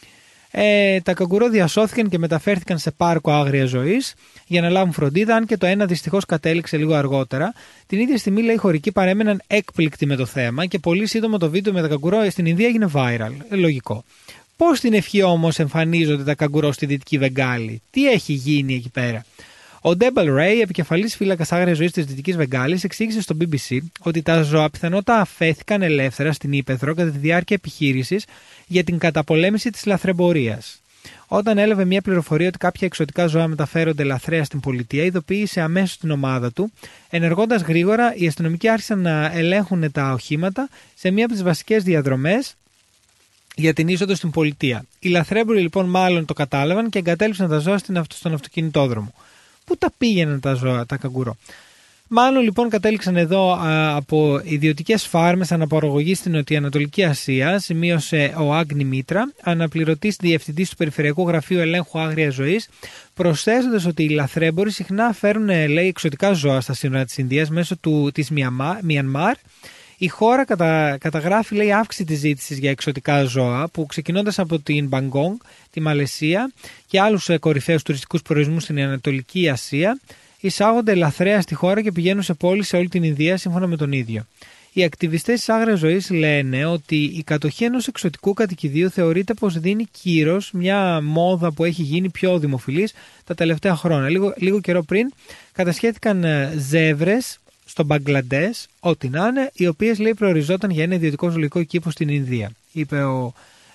Τα καγκουρό διασώθηκαν και μεταφέρθηκαν σε πάρκο άγριας ζωής για να λάβουν φροντίδα, αν και το ένα δυστυχώς κατέληξε λίγο αργότερα. Την ίδια στιγμή, λέει, οι χωρικοί παρέμεναν έκπληκτοι με το θέμα και πολύ σύντομα το βίντεο με τα καγκουρό στην Ινδία έγινε viral. Λογικό. Πώς στην ευχή όμως εμφανίζονται τα καγκουρό στη Δυτική Βεγγάλη, τι έχει γίνει εκεί πέρα. Ο Ντέμπελ Ρέι, επικεφαλής φύλακας άγριας ζωής της Δυτικής Βεγγάλης, εξήγησε στο BBC ότι τα ζώα πιθανότατα αφέθηκαν ελεύθερα στην ύπαιθρο κατά τη διάρκεια επιχείρησης για την καταπολέμηση της λαθρεμπορίας. Όταν έλαβε μια πληροφορία ότι κάποια εξωτικά ζώα μεταφέρονται λαθρέα στην πολιτεία, ειδοποίησε αμέσως την ομάδα του. Ενεργώντας γρήγορα, οι αστυνομικοί άρχισαν να ελέγχουν τα οχήματα σε μία από τις βασικές διαδρομές για την είσοδο στην πολιτεία. Οι λαθρέμποροι λοιπόν μάλλον το κατάλαβαν και εγκατέλειψαν τα ζώα στον αυτοκινητόδρομο. Πού τα πήγαιναν τα ζώα, τα καγκουρό. Μάλλον λοιπόν κατέληξαν εδώ από ιδιωτικές φάρμες αναπαραγωγής στην Νοτιοανατολική Ασία, σημείωσε ο Άγνη Μήτρα, αναπληρωτής διευθυντής του Περιφερειακού Γραφείου Ελέγχου Άγριας Ζωής, προσθέτοντας ότι οι λαθρέμποροι συχνά φέρουν, λέει, εξωτικά ζώα στα σύνορα της Ινδίας μέσω της Μιανμάρ. Η χώρα καταγράφει, λέει, αύξηση της ζήτησης για εξωτικά ζώα που, ξεκινώντας από την Μπαγκόγκ, τη Μαλαισία και άλλους κορυφαίους τουριστικούς προορισμούς στην Ανατολική Ασία, εισάγονται λαθρέα στη χώρα και πηγαίνουν σε πόλεις σε όλη την Ινδία, σύμφωνα με τον ίδιο. Οι ακτιβιστές της άγριας ζωής λένε ότι η κατοχή ενός εξωτικού κατοικιδίου θεωρείται πως δίνει κύρος, μια μόδα που έχει γίνει πιο δημοφιλής τα τελευταία χρόνια. Λίγο καιρό πριν κατασχέθηκαν ζεύρες στο Μπαγκλαντές, ό,τι να είναι, οι οποίες, λέει, προοριζόταν για ένα ιδιωτικό ζωολογικό κήπο στην Ινδία. Είπε ο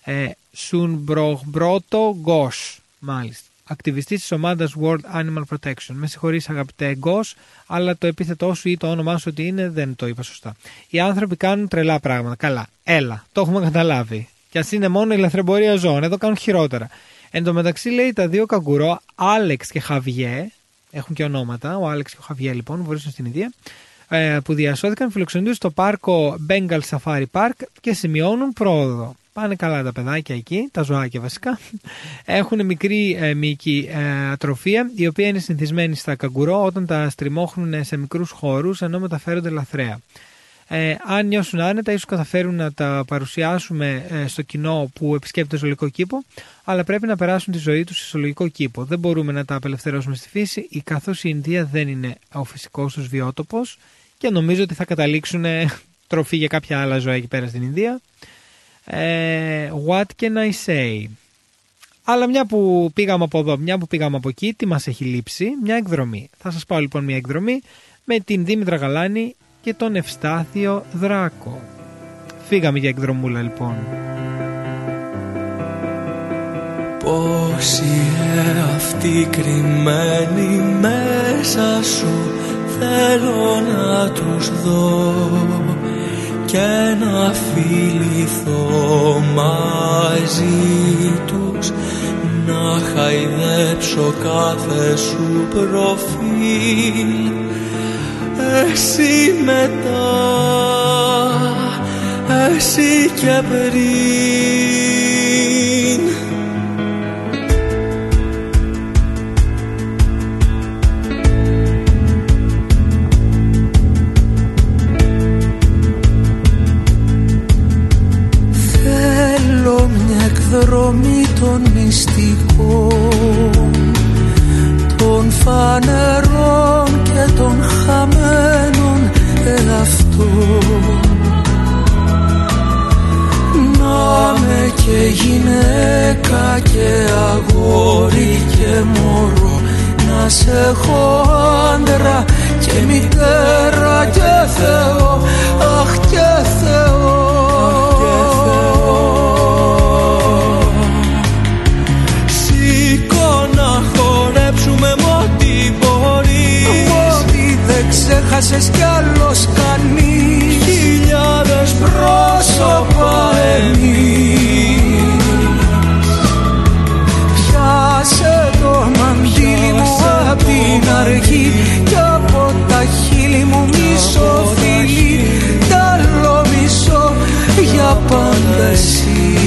Σουνμπροχμπρότο Γκος, μάλιστα, ακτιβιστής της ομάδας World Animal Protection. Με συγχωρείς, αγαπητέ Γκος, αλλά το επίθετό σου ή το όνομά σου ότι είναι, δεν το είπα σωστά. Οι άνθρωποι κάνουν τρελά πράγματα. Καλά, έλα, το έχουμε καταλάβει. Κι ας είναι μόνο η λαθρεμπορία ζώων, εδώ κάνουν χειρότερα. Εν τω μεταξύ, λέει, τα δύο καγκουρό, Άλεξ και Χαβιέ, έχουν και ονόματα, ο Άλεξ και ο Χαβιέ λοιπόν, βρίσκονται στην Ινδία, που διασώθηκαν, φιλοξενούνται στο πάρκο Bengal Safari Park και σημειώνουν πρόοδο. Πάνε καλά τα παιδάκια εκεί, τα ζωάκια βασικά. Έχουν μικρή μυϊκή ατροφία, η οποία είναι συνηθισμένη στα καγκουρό όταν τα στριμώχνουν σε μικρούς χώρους, ενώ μεταφέρονται λαθρέα. Αν νιώσουν άνετα, ίσως καταφέρουν να τα παρουσιάσουμε στο κοινό που επισκέπτεται ζωολογικό κήπο, αλλά πρέπει να περάσουν τη ζωή τους σε ζωολογικό κήπο. Δεν μπορούμε να τα απελευθερώσουμε στη φύση, καθώς η Ινδία δεν είναι ο φυσικός τους βιότοπος και νομίζω ότι θα καταλήξουν τροφή για κάποια άλλα ζώα εκεί πέρα στην Ινδία. What can I say? Αλλά μια που πήγαμε από εδώ, μια που πήγαμε από εκεί, τι μας έχει λείψει? Μια εκδρομή. Θα σας πάω λοιπόν μια εκδρομή με την Δήμητρα Γαλάνη και τον Ευστάθιο Δράκο. Φύγαμε για εκδρομούλα λοιπόν. Πώς είναι αυτοί κρυμμένοι μέσα σου, θέλω να τους δω και να φιληθώ μαζί τους, να χαϊδέψω κάθε σου προφίλ. Εσύ μετά, εσύ και πριν. Θέλω μια εκδρομή των μυστικών, των φανερών και των χαμένων εαυτών. Να με και γυναίκα και αγόρι και μωρό, να σε έχω άντρα και μητέρα και Θεό, αχ και Θεό. ξέχασες κι άλλος κανείς. Χιλιάδες πρόσωπα εμείς. Πιάσε το μαντίλι μου απ' την αρχή κι από τα χείλη μου μισό φιλί. Τ' άλλο μισό για πάντα εσύ.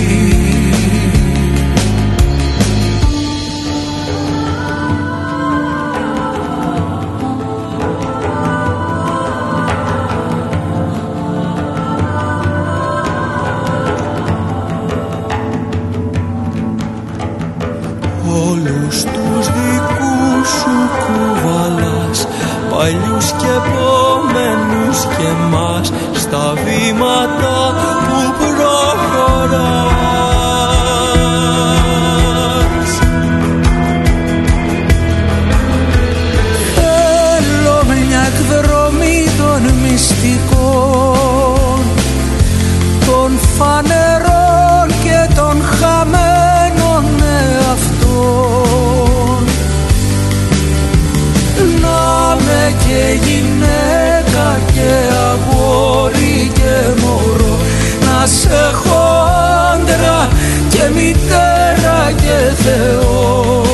Όλους τους δικούς σου κουβαλάς, παλιούς και επόμενους και εμάς, στα βήματα που προχωράς. Θέλω μια εκδρομή των μυστικών, των φανερών και των χαμένων εαυτών. Να με και γυναίκα και αγόρι και μωρό, να σε έχω άντρα και μητέρα και Θεό.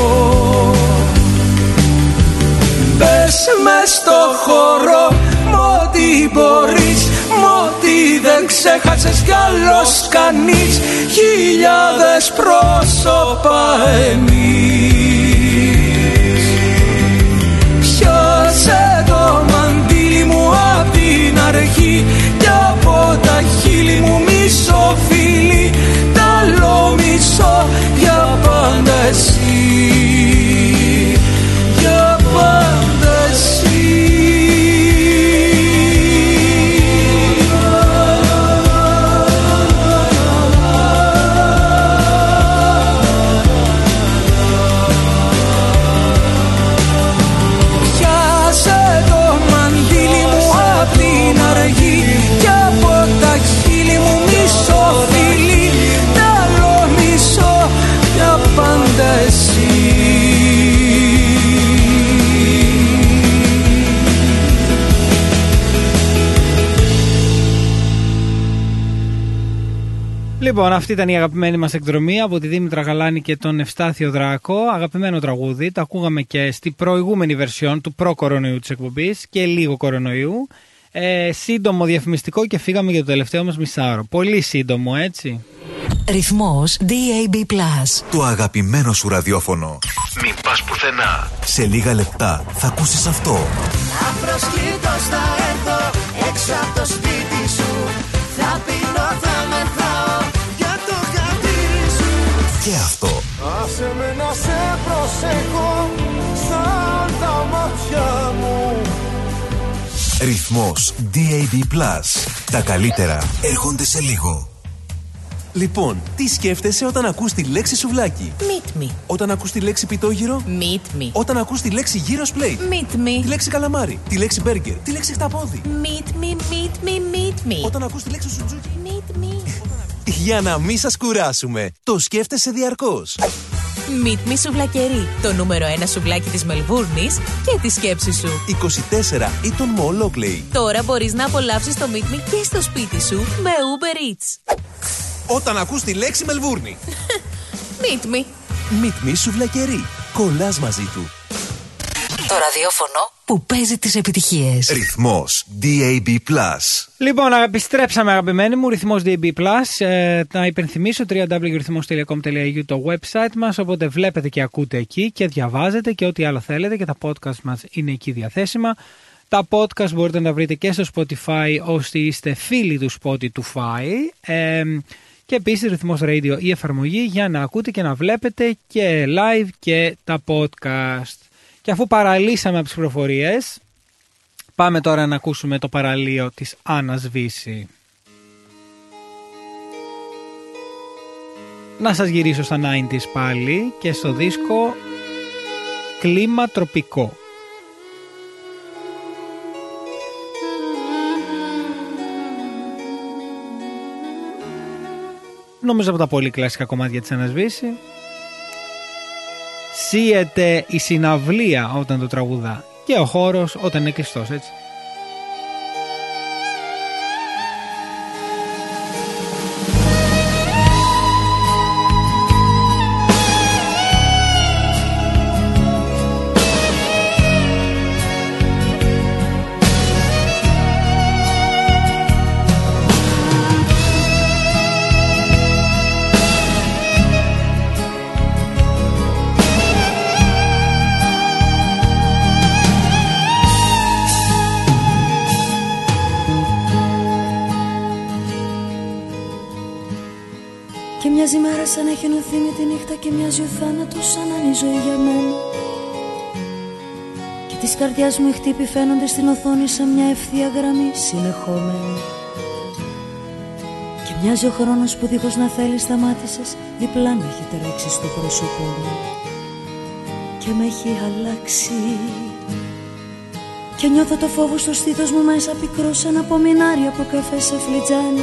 Μπες μες στο χώρο μ' ό,τι μπορείς, μ' ό,τι δεν ξέχασες κι άλλος κανείς. Χιλιάδες πρόσωπα εμείς. Πιάσε το μαντίλι μου απ' την αρχή κι από τα χείλη μου μισό φιλί. Τ' άλλο μισό για πάντα εσύ. Για πάντα εσύ. Λοιπόν, αυτή ήταν η αγαπημένη μας εκδρομή από τη Δήμητρα Γαλάνη και τον Ευστάθιο Δράκο. Αγαπημένο τραγούδι, το ακούγαμε και στην προηγούμενη version του προ-κορονοϊού της εκπομπής και λίγο κορονοϊού. Σύντομο διαφημιστικό και φύγαμε για το τελευταίο μας μισάωρο. Πολύ σύντομο, έτσι. Ρυθμός DAB+. Το αγαπημένο σου ραδιόφωνο. Μην πας πουθενά. Σε λίγα λεπτά θα ακούσεις αυτό. Απροσκλήτως θα έρθω έξω από το σπίτι σου. Θα πεινώ, θα μεθάω για το χατήρι σου. Και αυτό. Άσε με να σε προσέχω σαν τα μάτια μου. Ρυθμός DAB+. Τα καλύτερα έρχονται σε λίγο. Λοιπόν, τι σκέφτεσαι όταν ακούς τη λέξη σουβλάκι? Meet me. Όταν ακούς τη λέξη πιτόγυρο? Meet me. Όταν ακούς τη λέξη gyros plate? Meet me. Τη λέξη καλαμάρι? Τη λέξη burger? Τη λέξη χταπόδι? Meet me, meet me, meet me. Όταν ακούς τη λέξη σουτζούκι? Meet me. Για να μην σας κουράσουμε, το σκέφτεσαι διαρκώς. Meet me σουβλακερί, το νούμερο 1 σουβλάκι της Μελβούρνης και τη σκέψη σου. 24 Eton Mall Oakley. Τώρα μπορείς να απολαύσεις το Meet me και στο σπίτι σου με Uber Eats. Όταν ακούς τη λέξη Μελβούρνη. Meet me. Meet me σουβλακερί. Κολλάς μαζί του. Το ραδιόφωνο που παίζει τις επιτυχίες. Ρυθμός DAB+. Λοιπόν, επιστρέψαμε αγαπημένοι μου, ρυθμός DAB+. Να υπενθυμίσω www.rhythmos.com.au το website μας, οπότε βλέπετε και ακούτε εκεί και διαβάζετε και ό,τι άλλο θέλετε και τα podcast μας είναι εκεί διαθέσιμα. Τα podcast μπορείτε να τα βρείτε και στο Spotify όσοι είστε φίλοι του Spotify. Και επίσης Ρυθμός Radio η εφαρμογή για να ακούτε και να βλέπετε και live και τα podcast. Και αφού παραλύσαμε από τις πληροφορίες, πάμε τώρα να ακούσουμε το παραλίο της Άννας Βύση. Να σας γυρίσω στα 90's πάλι και στο δίσκο Κλίμα Τροπικό. Νομίζω από τα πολύ κλασικά κομμάτια της Άννας Βύση. Σύεται η συναυλία όταν το τραγουδά και ο χώρος όταν είναι κλειστός, έτσι. Τώρα σαν έχει ενωθεί με τη νύχτα και μοιάζει ο θάνατος σαν να είναι η ζωή για μένα. Και της καρδιάς μου οι χτύποι φαίνονται στην οθόνη σαν μια ευθεία γραμμή συνεχόμενη. Και μοιάζει ο χρόνος που δίχως να θέλει σταμάτησες διπλά να έχει τρέξει στο πρόσωπό μου και με έχει αλλάξει. Και νιώθω το φόβο στο στήθος μου μέσα πικρό σαν απομεινάρι από καφέ σε φλιτζάνι.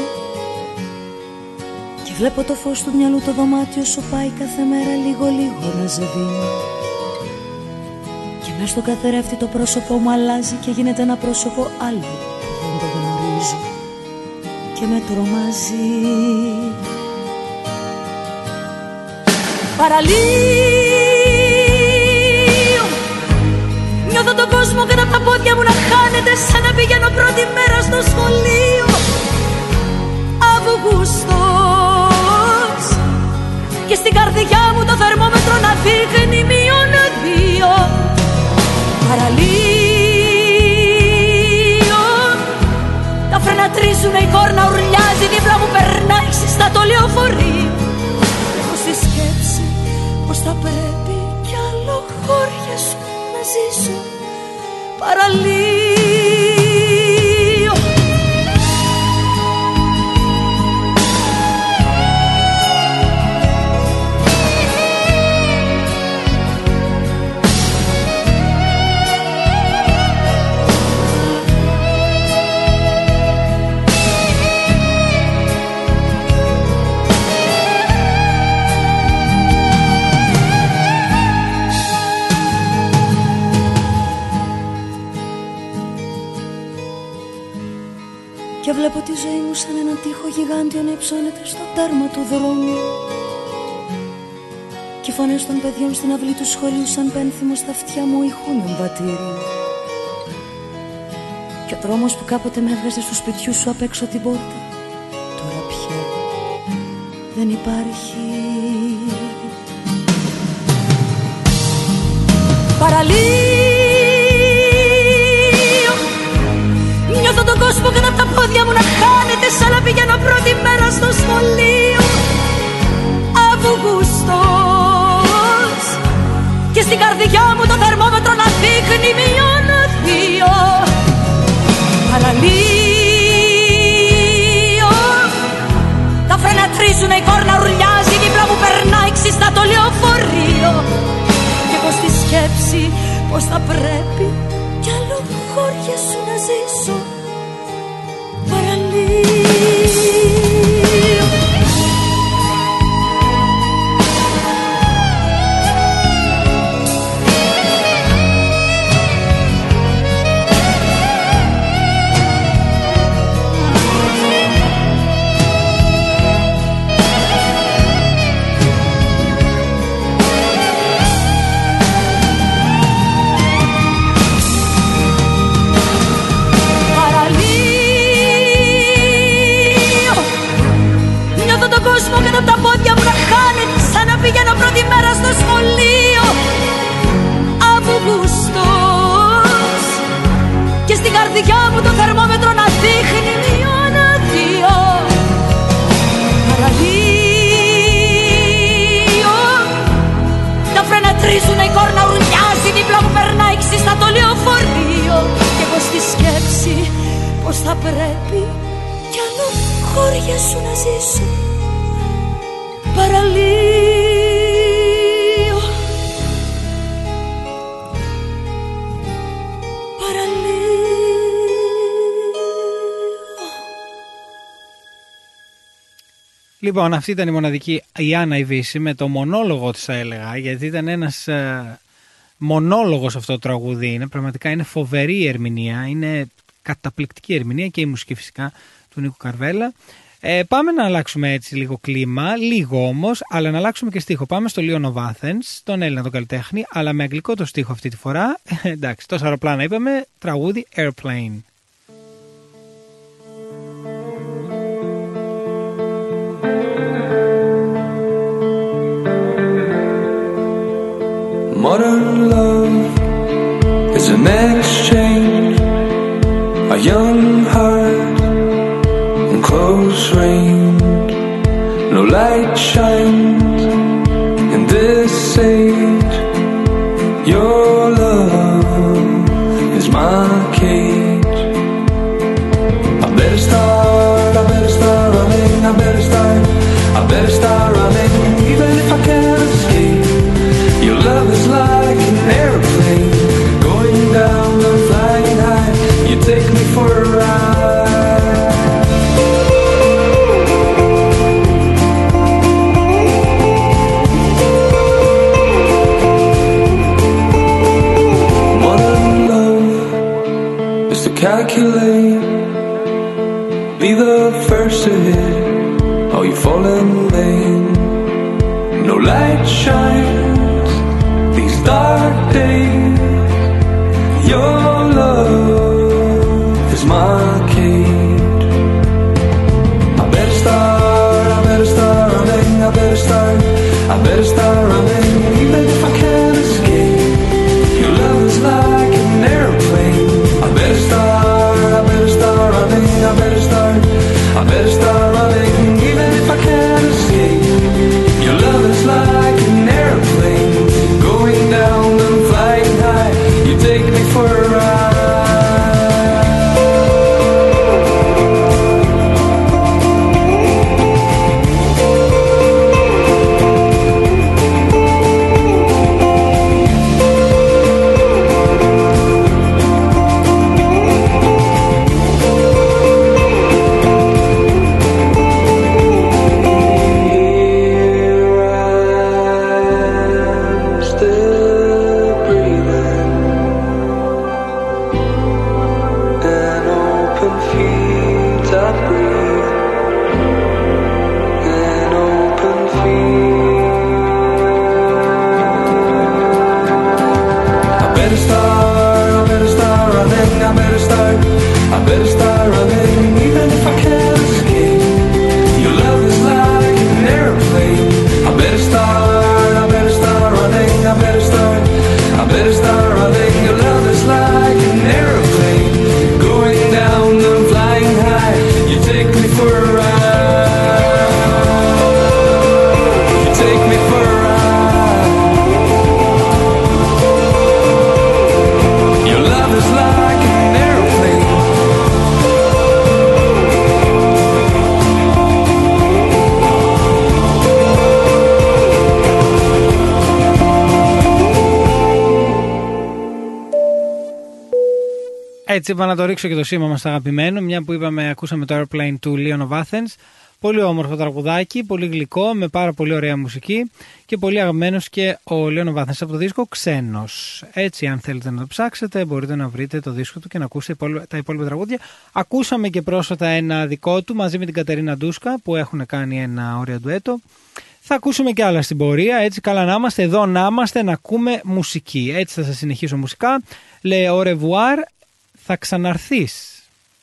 Και βλέπω το φως του μυαλού το δωμάτιο σου πάει κάθε μέρα λίγο να ζευγίνει. Και μες στο καθρέφτη το πρόσωπό μου αλλάζει και γίνεται ένα πρόσωπο άλλο που δεν το γνωρίζω και με τρομάζει. Παραλίο, νιώθω τον κόσμο κάτω από τα πόδια μου να χάνεται σαν να πηγαίνω πρώτη μέρα στο σχολείο. Αυγούστος και στην καρδιά μου το θερμόμετρο να δείχνει -2. Παραλίο, τα φρένα τρίζουνε, η κόρνα ουρλιάζει, δίπλα μου περνάει ξυστά το λεωφορείο. Έχω στη σκέψη πως θα πρέπει κι άλλο χώρια σου να ζήσω. Παραλίο. Και βλέπω τη ζωή μου σαν έναν τοίχο γιγάντιο να υψώνεται στο τέρμα του δρόμου. Και οι φωνές των παιδιών στην αυλή του σχολείου σαν πένθυμο στα αυτιά μου ηχούν εμβατήριο. Και ο δρόμος που κάποτε με έβγαζε στο σπιτιού σου απ' έξω την πόρτα τώρα πια δεν υπάρχει. Παραλίο, νιώθω τον κόσμο κάτω απ' τα πόδια μου να χάνεται σαν να πηγαίνω πρώτη μέρα στο σχολείο. Αυγούστος και στην καρδιά μου το θερμόμετρο να δείχνει -2. Παραλίο, τα φρένα τρίζουνε, η κόρνα ουρλιάζει, δίπλα μου περνάει ξυστά το λεωφορείο. Και έχω στη σκέψη πως θα πρέπει κι άλλο χώρια σου να ζήσω. Παραλίο. Κάτω απ' τα πόδια μου να χάνεται σαν να πηγαίνω πρώτη μέρα στο σχολείο. Αυγούστος και στην καρδιά μου το θερμόμετρο να δείχνει -2. Παραλίο, τα φρένα τρίζουνε, η κόρνα ουρλιάζει, δίπλα μου περνάει ξυστά το λεωφορείο. Και έχω στη σκέψη πως θα πρέπει κι άλλο χώρια σου να ζήσω. Παραλίο, Λοιπόν, αυτή ήταν η μοναδική η Άννα Ιβύση με το μονόλογο της, θα έλεγα, γιατί ήταν ένας μονόλογος αυτό το τραγούδι. Είναι πραγματικά, είναι φοβερή η ερμηνεία, είναι καταπληκτική ερμηνεία και η μουσική φυσικά του Νίκου Καρβέλα. Πάμε να αλλάξουμε έτσι λίγο κλίμα, λίγο όμως, αλλά να αλλάξουμε και στίχο. Πάμε στο Leon of Athens, τον Έλληνα τον καλλιτέχνη, αλλά με αγγλικό το στίχο αυτή τη φορά. Εντάξει, τόσα αεροπλάνα είπαμε, τραγούδι Airplane. Modern love is an exchange, a young heart in close range, no light shines in this age. Your love is my cage. I better start running, I better start running, even if I can't escape. Your love is like an airplane going down and flying high. You take me for a ride. Modern love is to calculate, be the first to hit, or you fall in lane. No light shines these dark days. Your love is my cage. I better start running, I better start running, even if I can't escape. Your love is like an airplane. I better start running, I better start running, even if I can't escape. Your love is like an airplane going down and flying high. You take me for a ride. Έτσι είπα να το ρίξω και το σήμα μας αγαπημένο, μια που ακούσαμε το Airplane του Leon of Athens. Πολύ όμορφο τραγουδάκι, πολύ γλυκό, με πάρα πολύ ωραία μουσική και πολύ αγαπημένος και ο Leon of Athens από το δίσκο Ξένος. Έτσι, αν θέλετε να το ψάξετε, μπορείτε να βρείτε το δίσκο του και να ακούσετε τα υπόλοιπα τραγούδια. Ακούσαμε και πρόσφατα ένα δικό του μαζί με την Κατερίνα Ντούσκα που έχουν κάνει ένα ωραίο ντουέτο. Θα ακούσουμε και άλλα στην πορεία, έτσι καλά να είμαστε, εδώ να είμαστε, να ακούμε μουσική. Έτσι θα σας συνεχίσω μουσικά. Λέει au revoir, θα ξαναρθείς.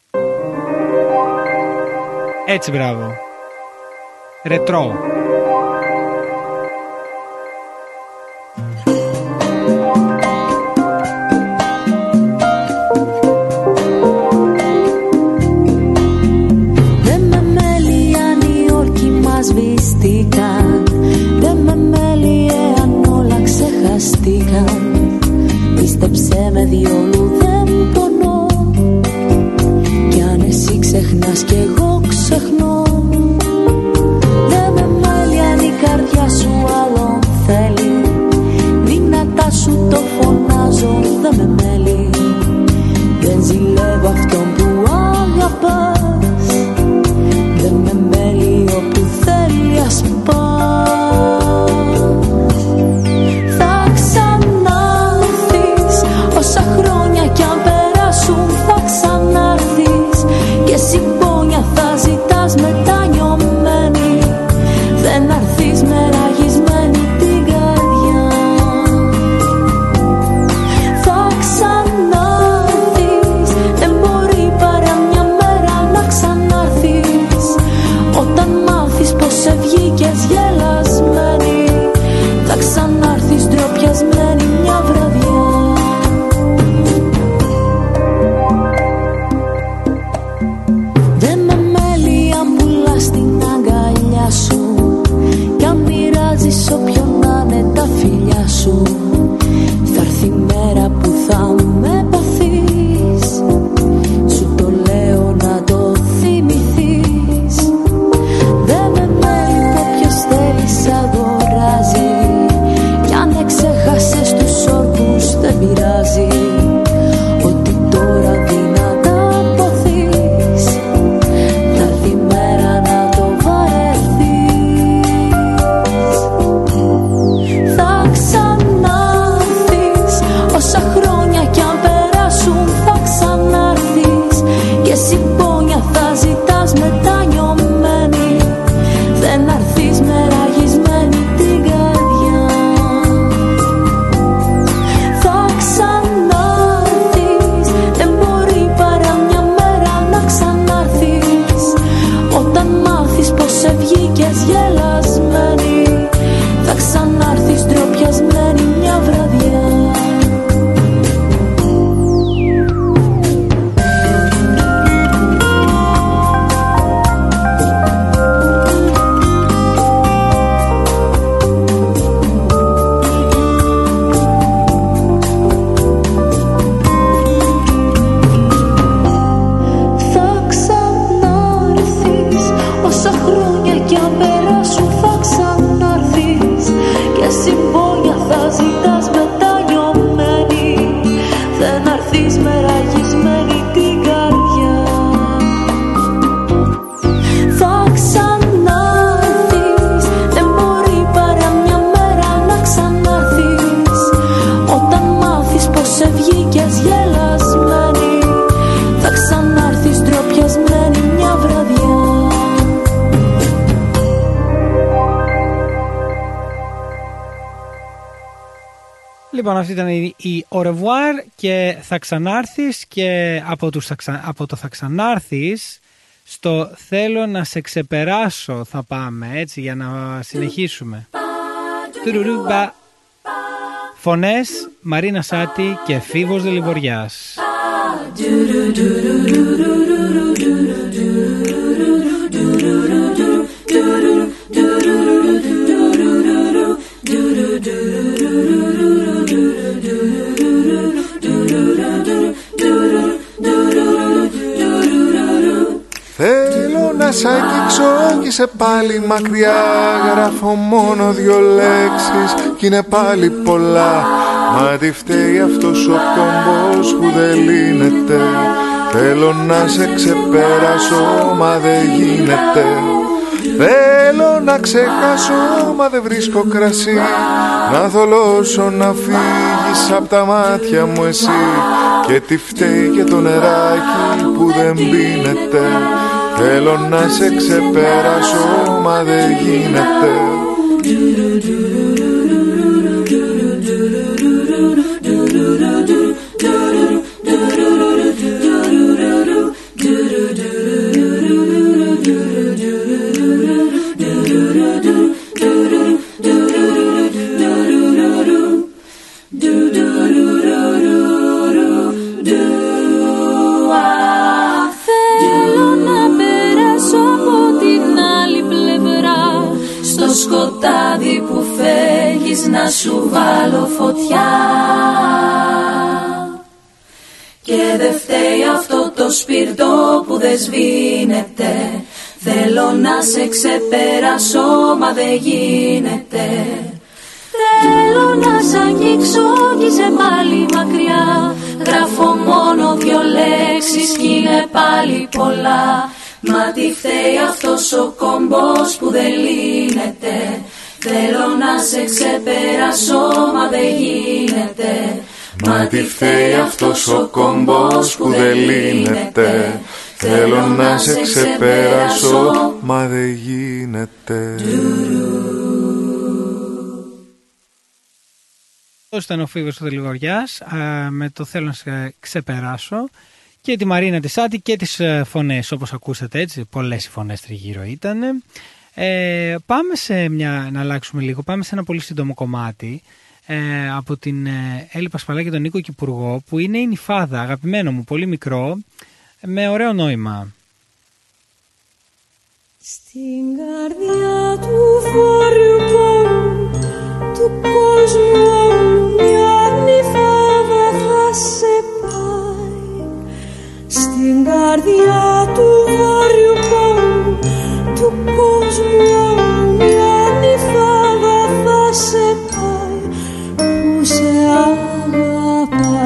Έτσι, μπράβο. Ρετρό. Δεν με μέλει αν οι όρκοι μας σβήστηκαν, δεν με μέλει εάν όλα ξεχαστήκαν. Πίστεψε με διόλου δεν πονώ, κι αν εσύ ξεχνάς κι εγώ ξεχνώ. Δεν με μέλει αν η καρδιά σου άλλον θέλει, δυνατά σου το φωνάζω. Δεν με μέλει, δεν ζηλεύω αυτόν που αγαπάς. Δεν με μέλει όπου θέλει ας πας. Θα ξανάρθεις όσα χρόνια κι αν περάσουν, θα ξανάρθεις και συμπόνια θα ζητάς μετανιωμένη. Δεν αρθείς με ραγισμένη την καρδιά. Θα ξανάρθεις πειράζει, ότι τώρα δυνατά ποθείς, θα έρθει η μέρα να το βαρεθείς. Θα ξανάρθεις, όσα χρόνια κι αν περάσουν θα ξανάρθεις, και συμπόνια θα ζητάς μετανιωμένη, δεν αρθείς με ραγισμένη την καρδιά. Θα ξανάρθεις, δεν μπορεί παρά μια μέρα να ξανάρθεις, όταν μάθεις πως σε βγήκες γελασμένη, θα ξανάρθεις ντροπιασμένη μια βραδιά. Λοιπόν, αυτή ήταν η Au revoir και θα ξανάρθεις, και από το θα ξανάρθεις στο θέλω να σε ξεπεράσω θα πάμε, έτσι, για να συνεχίσουμε. Φωνές Μαρίνα Σάτι και Φίβος Δελιβοριάς. Θέλω να σ' αγγίξω κι είσαι πάλι μακριά, γράφω μόνο 2 λέξεις κι είναι πάλι πολλά. Μα τι φταίει αυτός ο κόμπος που δεν λύνεται, θέλω να σε ξεπεράσω μα δεν γίνεται. Θέλω να ξεχάσω μα δεν βρίσκω κρασί, να θολώσω να φύγεις απ' τα μάτια μου εσύ. Και τι φταίει και το νεράκι που δεν πίνεται, θέλω να σε ξεπεράσω μα δεν γίνεται. Σκοτάδι που φεύγεις να σου βάλω φωτιά, και δε φταίει αυτό το σπίρτο που δεν σβήνεται, θέλω να σε ξεπεράσω μα δεν γίνεται. Θέλω να σ' αγγίξω κι είσαι πάλι μακριά, γράφω μόνο 2 λέξεις κι είναι πάλι πολλά. Μα τι φταίει αυτός ο κόμπος που δεν λύνεται, θέλω να σε ξεπεράσω μα δεν γίνεται. Μα τι φταίει αυτός ο κόμπος που δεν λύνεται, θέλω να σε ξεπεράσω μα δεν γίνεται. Αυτό ήταν ο Φίβος του Δελιβοριάς με το θέλω να σε ξεπεράσω, και τη Μαρίνα τη Σάτι και τις φωνές όπως ακούσατε, έτσι, πολλές οι φωνές τριγύρω ήταν. Πάμε να αλλάξουμε λίγο, πάμε σε ένα πολύ σύντομο κομμάτι από την Έλλη Πασπαλά και τον Νίκο Κυπουργό, που είναι η Νυφάδα, αγαπημένο μου, πολύ μικρό, με ωραίο νόημα. Στην καρδιά του βόρειου πόλου του κόσμου όλου μια νυφάδα θα σε πάει. Στην καρδιά του βόρειου πόλου του κόσμου όλου μια νυφάδα θα σε πάει, που σε αγαπάει.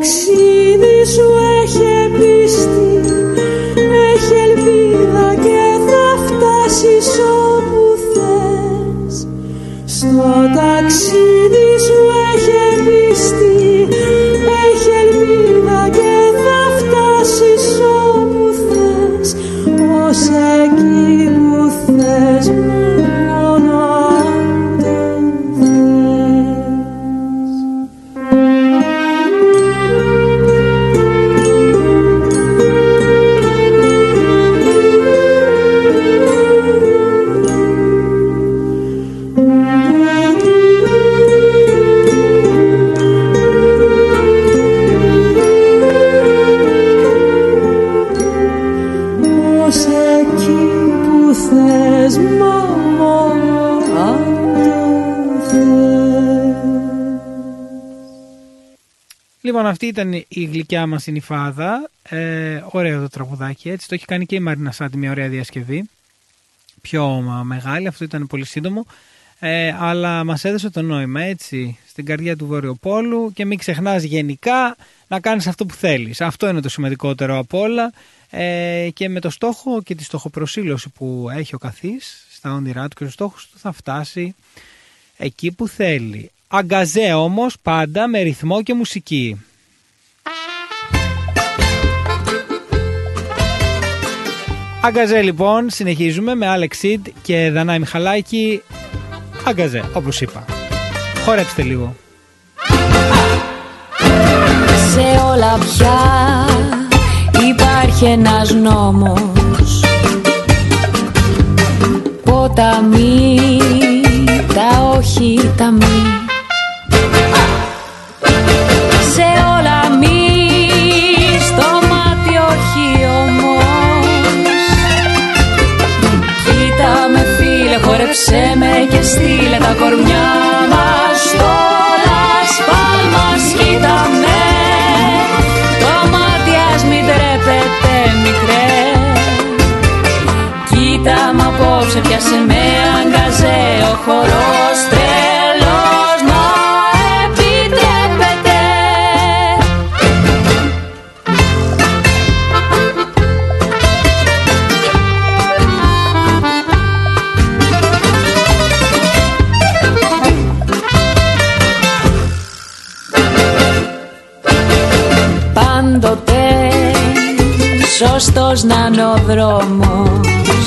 ταξίδι σου έχει πίστη, έχει ελπίδα και θα φτάσεις όπου θες. Στο ταξίδι σου έχει πίστη, έχει ελπίδα και θα φτάσεις όπου θες. Ως εκεί που θες μόνο αν το Λοιπόν, αυτή ήταν η γλυκιά μας η νυφάδα. Ωραίο το τραγουδάκι, έτσι. Το έχει κάνει και η Μαρίνα Σάντι, μια ωραία διασκευή. Πιο μεγάλη, αυτό ήταν πολύ σύντομο. Αλλά μας έδωσε το νόημα, έτσι, στην καρδιά του Βορειοπόλου. Και μην ξεχνάς γενικά να κάνεις αυτό που θέλεις. Αυτό είναι το σημαντικότερο απ' όλα. Και με το στόχο και τη στοχοπροσήλωση που έχει ο καθής στα όνειρά του και στους στόχους του, θα φτάσει εκεί που θέλει. Αγκαζέ όμως πάντα με ρυθμό και μουσική. Αγκαζέ λοιπόν, συνεχίζουμε με Άλεξ Σιντ και Δανάη Μιχαλάκη. Αγκαζέ, όπως είπα. Χορέψτε λίγο. Σε όλα πια υπάρχει ένας νόμος. Ποταμί, τα όχι, τα μη. Σε όλα μη, στο μάτι όχι όμως. Κοίτα με φίλε, χόρεψέ με και στείλε τα κορμιά μας στο Las Palmas. Κοίτα με, το μάτι ας μην τρέπεται μικρέ. Κοίτα μ' απόψε πιάσε με αγκαζέ, ο χορός τρελός μα επιτρέπεται. Πάντοτε σωστός να είναι ο δρόμος.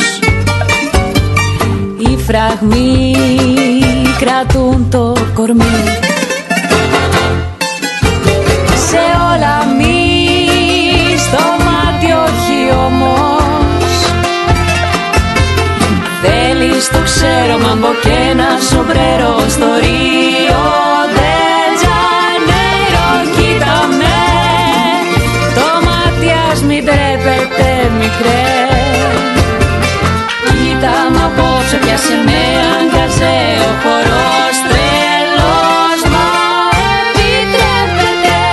Οι φραγμοί κρατούν το κορμί. Σε όλα μη, στο μάτι όχι όμως. Θέλεις το ξέρω μάμπο και ένα σομπρέρο στο Ρίο ντε Τζανέιρο. Κοίτα με, το μάτι ας μην τρέπεται μικρέ. Κοίτα μ' απόψε πιάσε με αγκαζέ, ο χορός τρελός μα επιτρέπεται.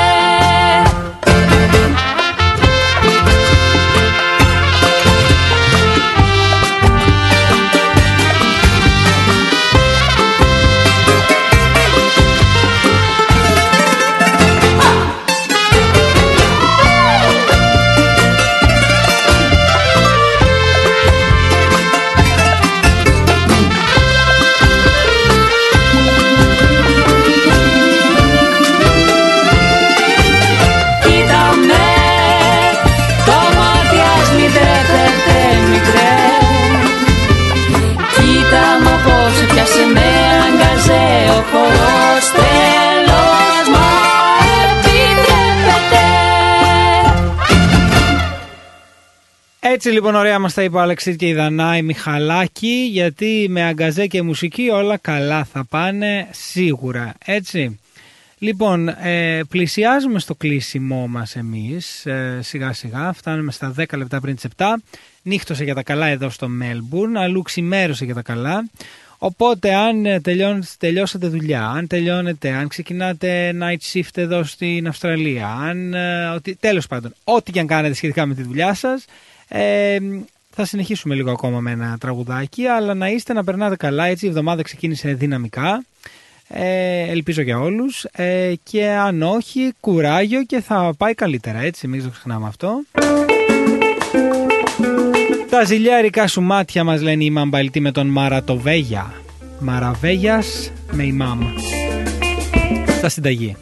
Έτσι λοιπόν ωραία μας τα είπε ο Άλεξ Σιντ και η Δανάη Μιχαλάκη, γιατί με αγκαζέ και μουσική όλα καλά θα πάνε σίγουρα, έτσι. Λοιπόν, πλησιάζουμε στο κλείσιμό μας εμείς, σιγά σιγά, φτάνουμε στα 10 λεπτά πριν τις 7, νύχτωσε για τα καλά εδώ στο Μέλμπουρν, αλλού ξημέρωσε για τα καλά. Οπότε αν τελειώσατε δουλειά, αν τελειώνετε, αν ξεκινάτε night shift εδώ στην Αυστραλία, τέλος πάντων, ό,τι και αν κάνετε σχετικά με τη δουλειά σας, θα συνεχίσουμε λίγο ακόμα με ένα τραγουδάκι, αλλά να είστε, να περνάτε καλά, έτσι η εβδομάδα ξεκίνησε δυναμικά. Ελπίζω για όλους. Και αν όχι, κουράγιο και θα πάει καλύτερα, έτσι, μην το ξεχνάμε αυτό. Τα ζηλιάρικα σου μάτια μας λένε η Μαμπαλτή με τον Μαρατοβέγια. Μαραβέγιας με ημάμ. Στα συνταγή.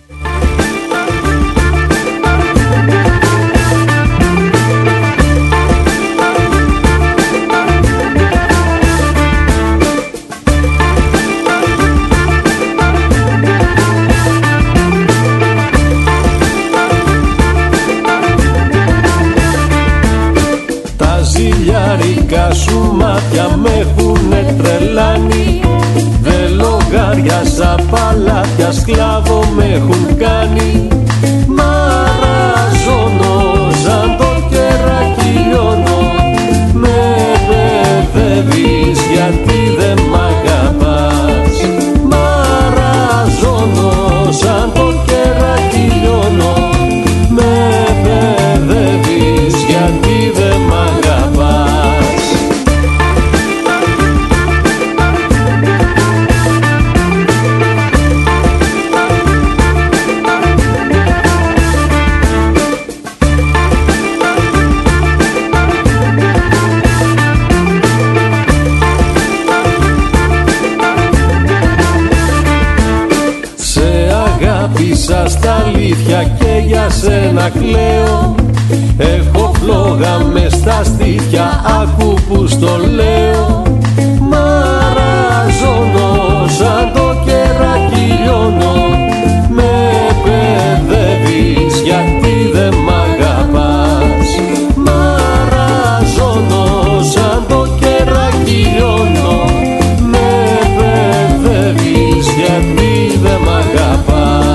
Τα ζηλιάρικα σου μάτια με έχουνε τρελάνει. Δε λογάριασα παλάτια, σκλάβο με έχουν κάνει. Μαραζώνω σαν το κεράκι λιώνω. Με παιδεύεις γιατί δεν μ' αγαπάς. Μαραζώνω σαν το κεράκι λιώνω. Με παιδεύεις γιατί δεν μ' αγαπάς. Στα αλήθεια και για σένα κλαίω. Έχω φλόγα μες στα στήθια, άκου που στο λέω. Μαραζώνω σαν το κεράκι λιώνω. Με παιδεύεις γιατί δεν μ' αγαπάς. Μαραζώνω σαν το κεράκι λιώνω. Με παιδεύεις γιατί δεν μ' αγαπάς.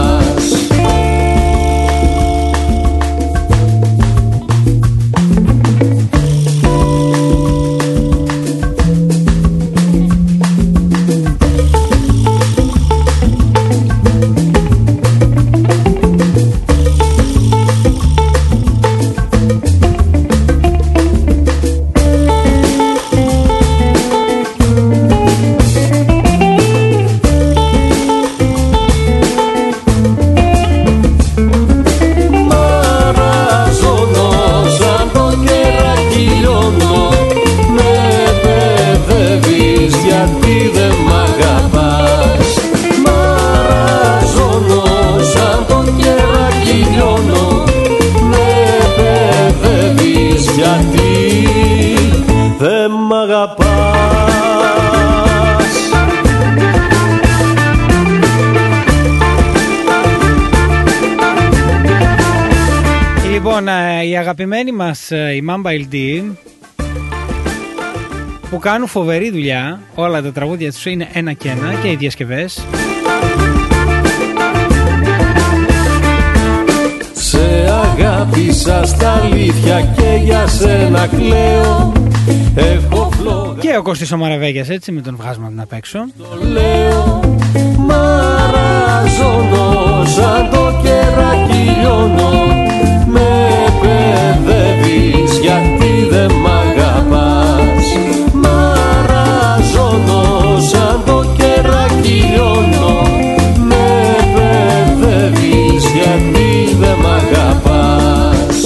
Λοιπόν, η αγαπημένη μας η Mamba LD που κάνουν φοβερή δουλειά, όλα τα τραγούδια τους είναι ένα και ένα και οι διασκευές. Σε αγάπησα στα αλήθεια και για σένα κλαίω. Έχω φλόγα. Και ο Κώστης ο Μαραβέγιας, έτσι, μην τον βγάζουμε από να παίξω. Το λέω, μαραζώνω σαν το κεράκι λιώνω. Με παιδεύεις γιατί δεν μ' αγαπάς. Μαραζώνω σαν το κεράκι λιώνω. Με παιδεύεις γιατί δεν μ' αγαπάς.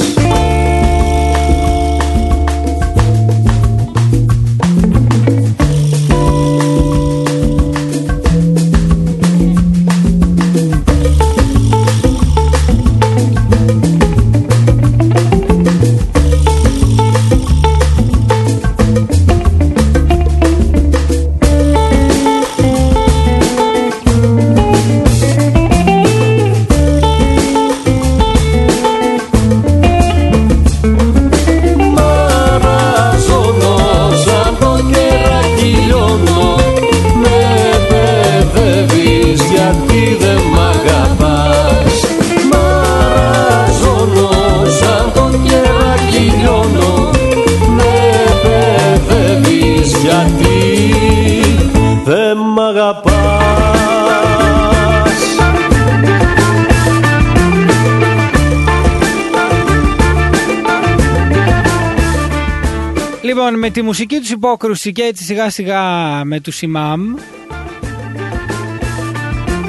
Λοιπόν, με τη μουσική τους υπόκρουση και έτσι σιγά σιγά με τους Imam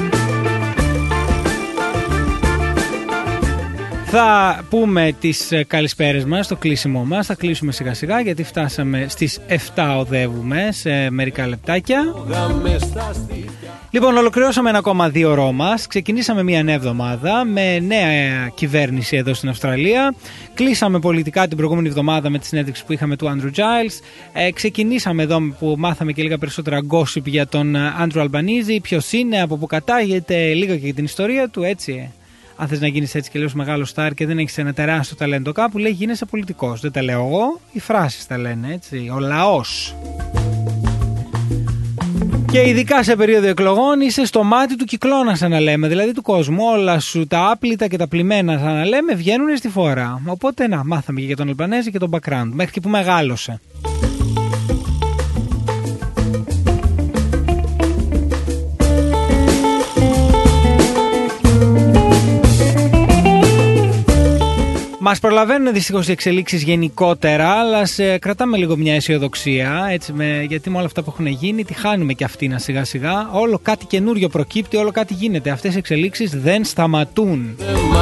Θα πούμε τις καλησπέρες μας, το κλείσιμό μας. Θα κλείσουμε σιγά σιγά γιατί φτάσαμε στις 7 οδεύουμε σε μερικά λεπτάκια. Λοιπόν, ολοκληρώσαμε ένα ακόμα 2 ώρο μας. Ξεκινήσαμε μια νέα εβδομάδα με νέα κυβέρνηση εδώ στην Αυστραλία. Κλείσαμε πολιτικά την προηγούμενη εβδομάδα με τη συνέντευξη που είχαμε του Andrew Giles. Ξεκινήσαμε εδώ που μάθαμε και λίγα περισσότερα gossip για τον Andrew Albanese. Ποιος είναι, από πού κατάγεται, λίγα και για την ιστορία του, έτσι. Αν θες να γίνεις έτσι και λίγο μεγάλο στάρ και δεν έχεις ένα τεράστιο ταλέντο κάπου, λέει γίνεσαι πολιτικός. Δεν τα λέω εγώ, οι φράσεις τα λένε, έτσι. Ο λαός. Και ειδικά σε περίοδο εκλογών είσαι στο μάτι του κυκλώνα, σαν να λέμε. Δηλαδή του κόσμου. Όλα σου τα άπλυτα και τα πλημμένα, σαν να λέμε, βγαίνουν στη φόρα. Οπότε να, μάθαμε και για τον Αλμπανέζη και τον background. Μέχρι και που μεγάλωσε. Μας προλαβαίνουν δυστυχώς οι εξελίξεις γενικότερα, αλλά κρατάμε λίγο μια αισιοδοξία, έτσι, γιατί με όλα αυτά που έχουν γίνει, τη χάνουμε και αυτήν σιγά σιγά. Όλο κάτι καινούριο προκύπτει, όλο κάτι γίνεται. Αυτές οι εξελίξεις δεν σταματούν.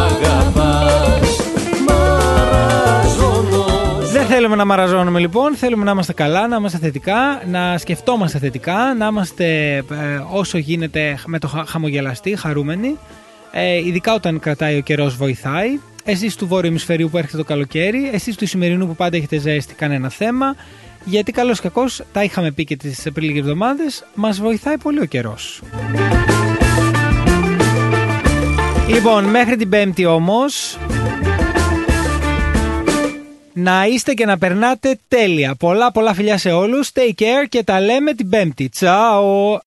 Δεν θέλουμε να μαραζώνουμε λοιπόν, θέλουμε να είμαστε καλά, να είμαστε θετικά, να σκεφτόμαστε θετικά, να είμαστε όσο γίνεται με το χαμογελαστή, χαρούμενοι. Ειδικά όταν κρατάει ο καιρός βοηθάει. Εσείς του βόρειου ημισφαιρίου που έρχεται το καλοκαίρι, εσείς του σημερινού που πάντα έχετε ζέστη, κανένα θέμα. Γιατί καλώς κακώς, τα είχαμε πει και τις πριν λίγες εβδομάδες, μας βοηθάει πολύ ο καιρός. Λοιπόν, μέχρι την Πέμπτη όμως, να είστε και να περνάτε τέλεια. Πολλά φιλιά σε όλους, take care και τα λέμε την Πέμπτη. Ciao!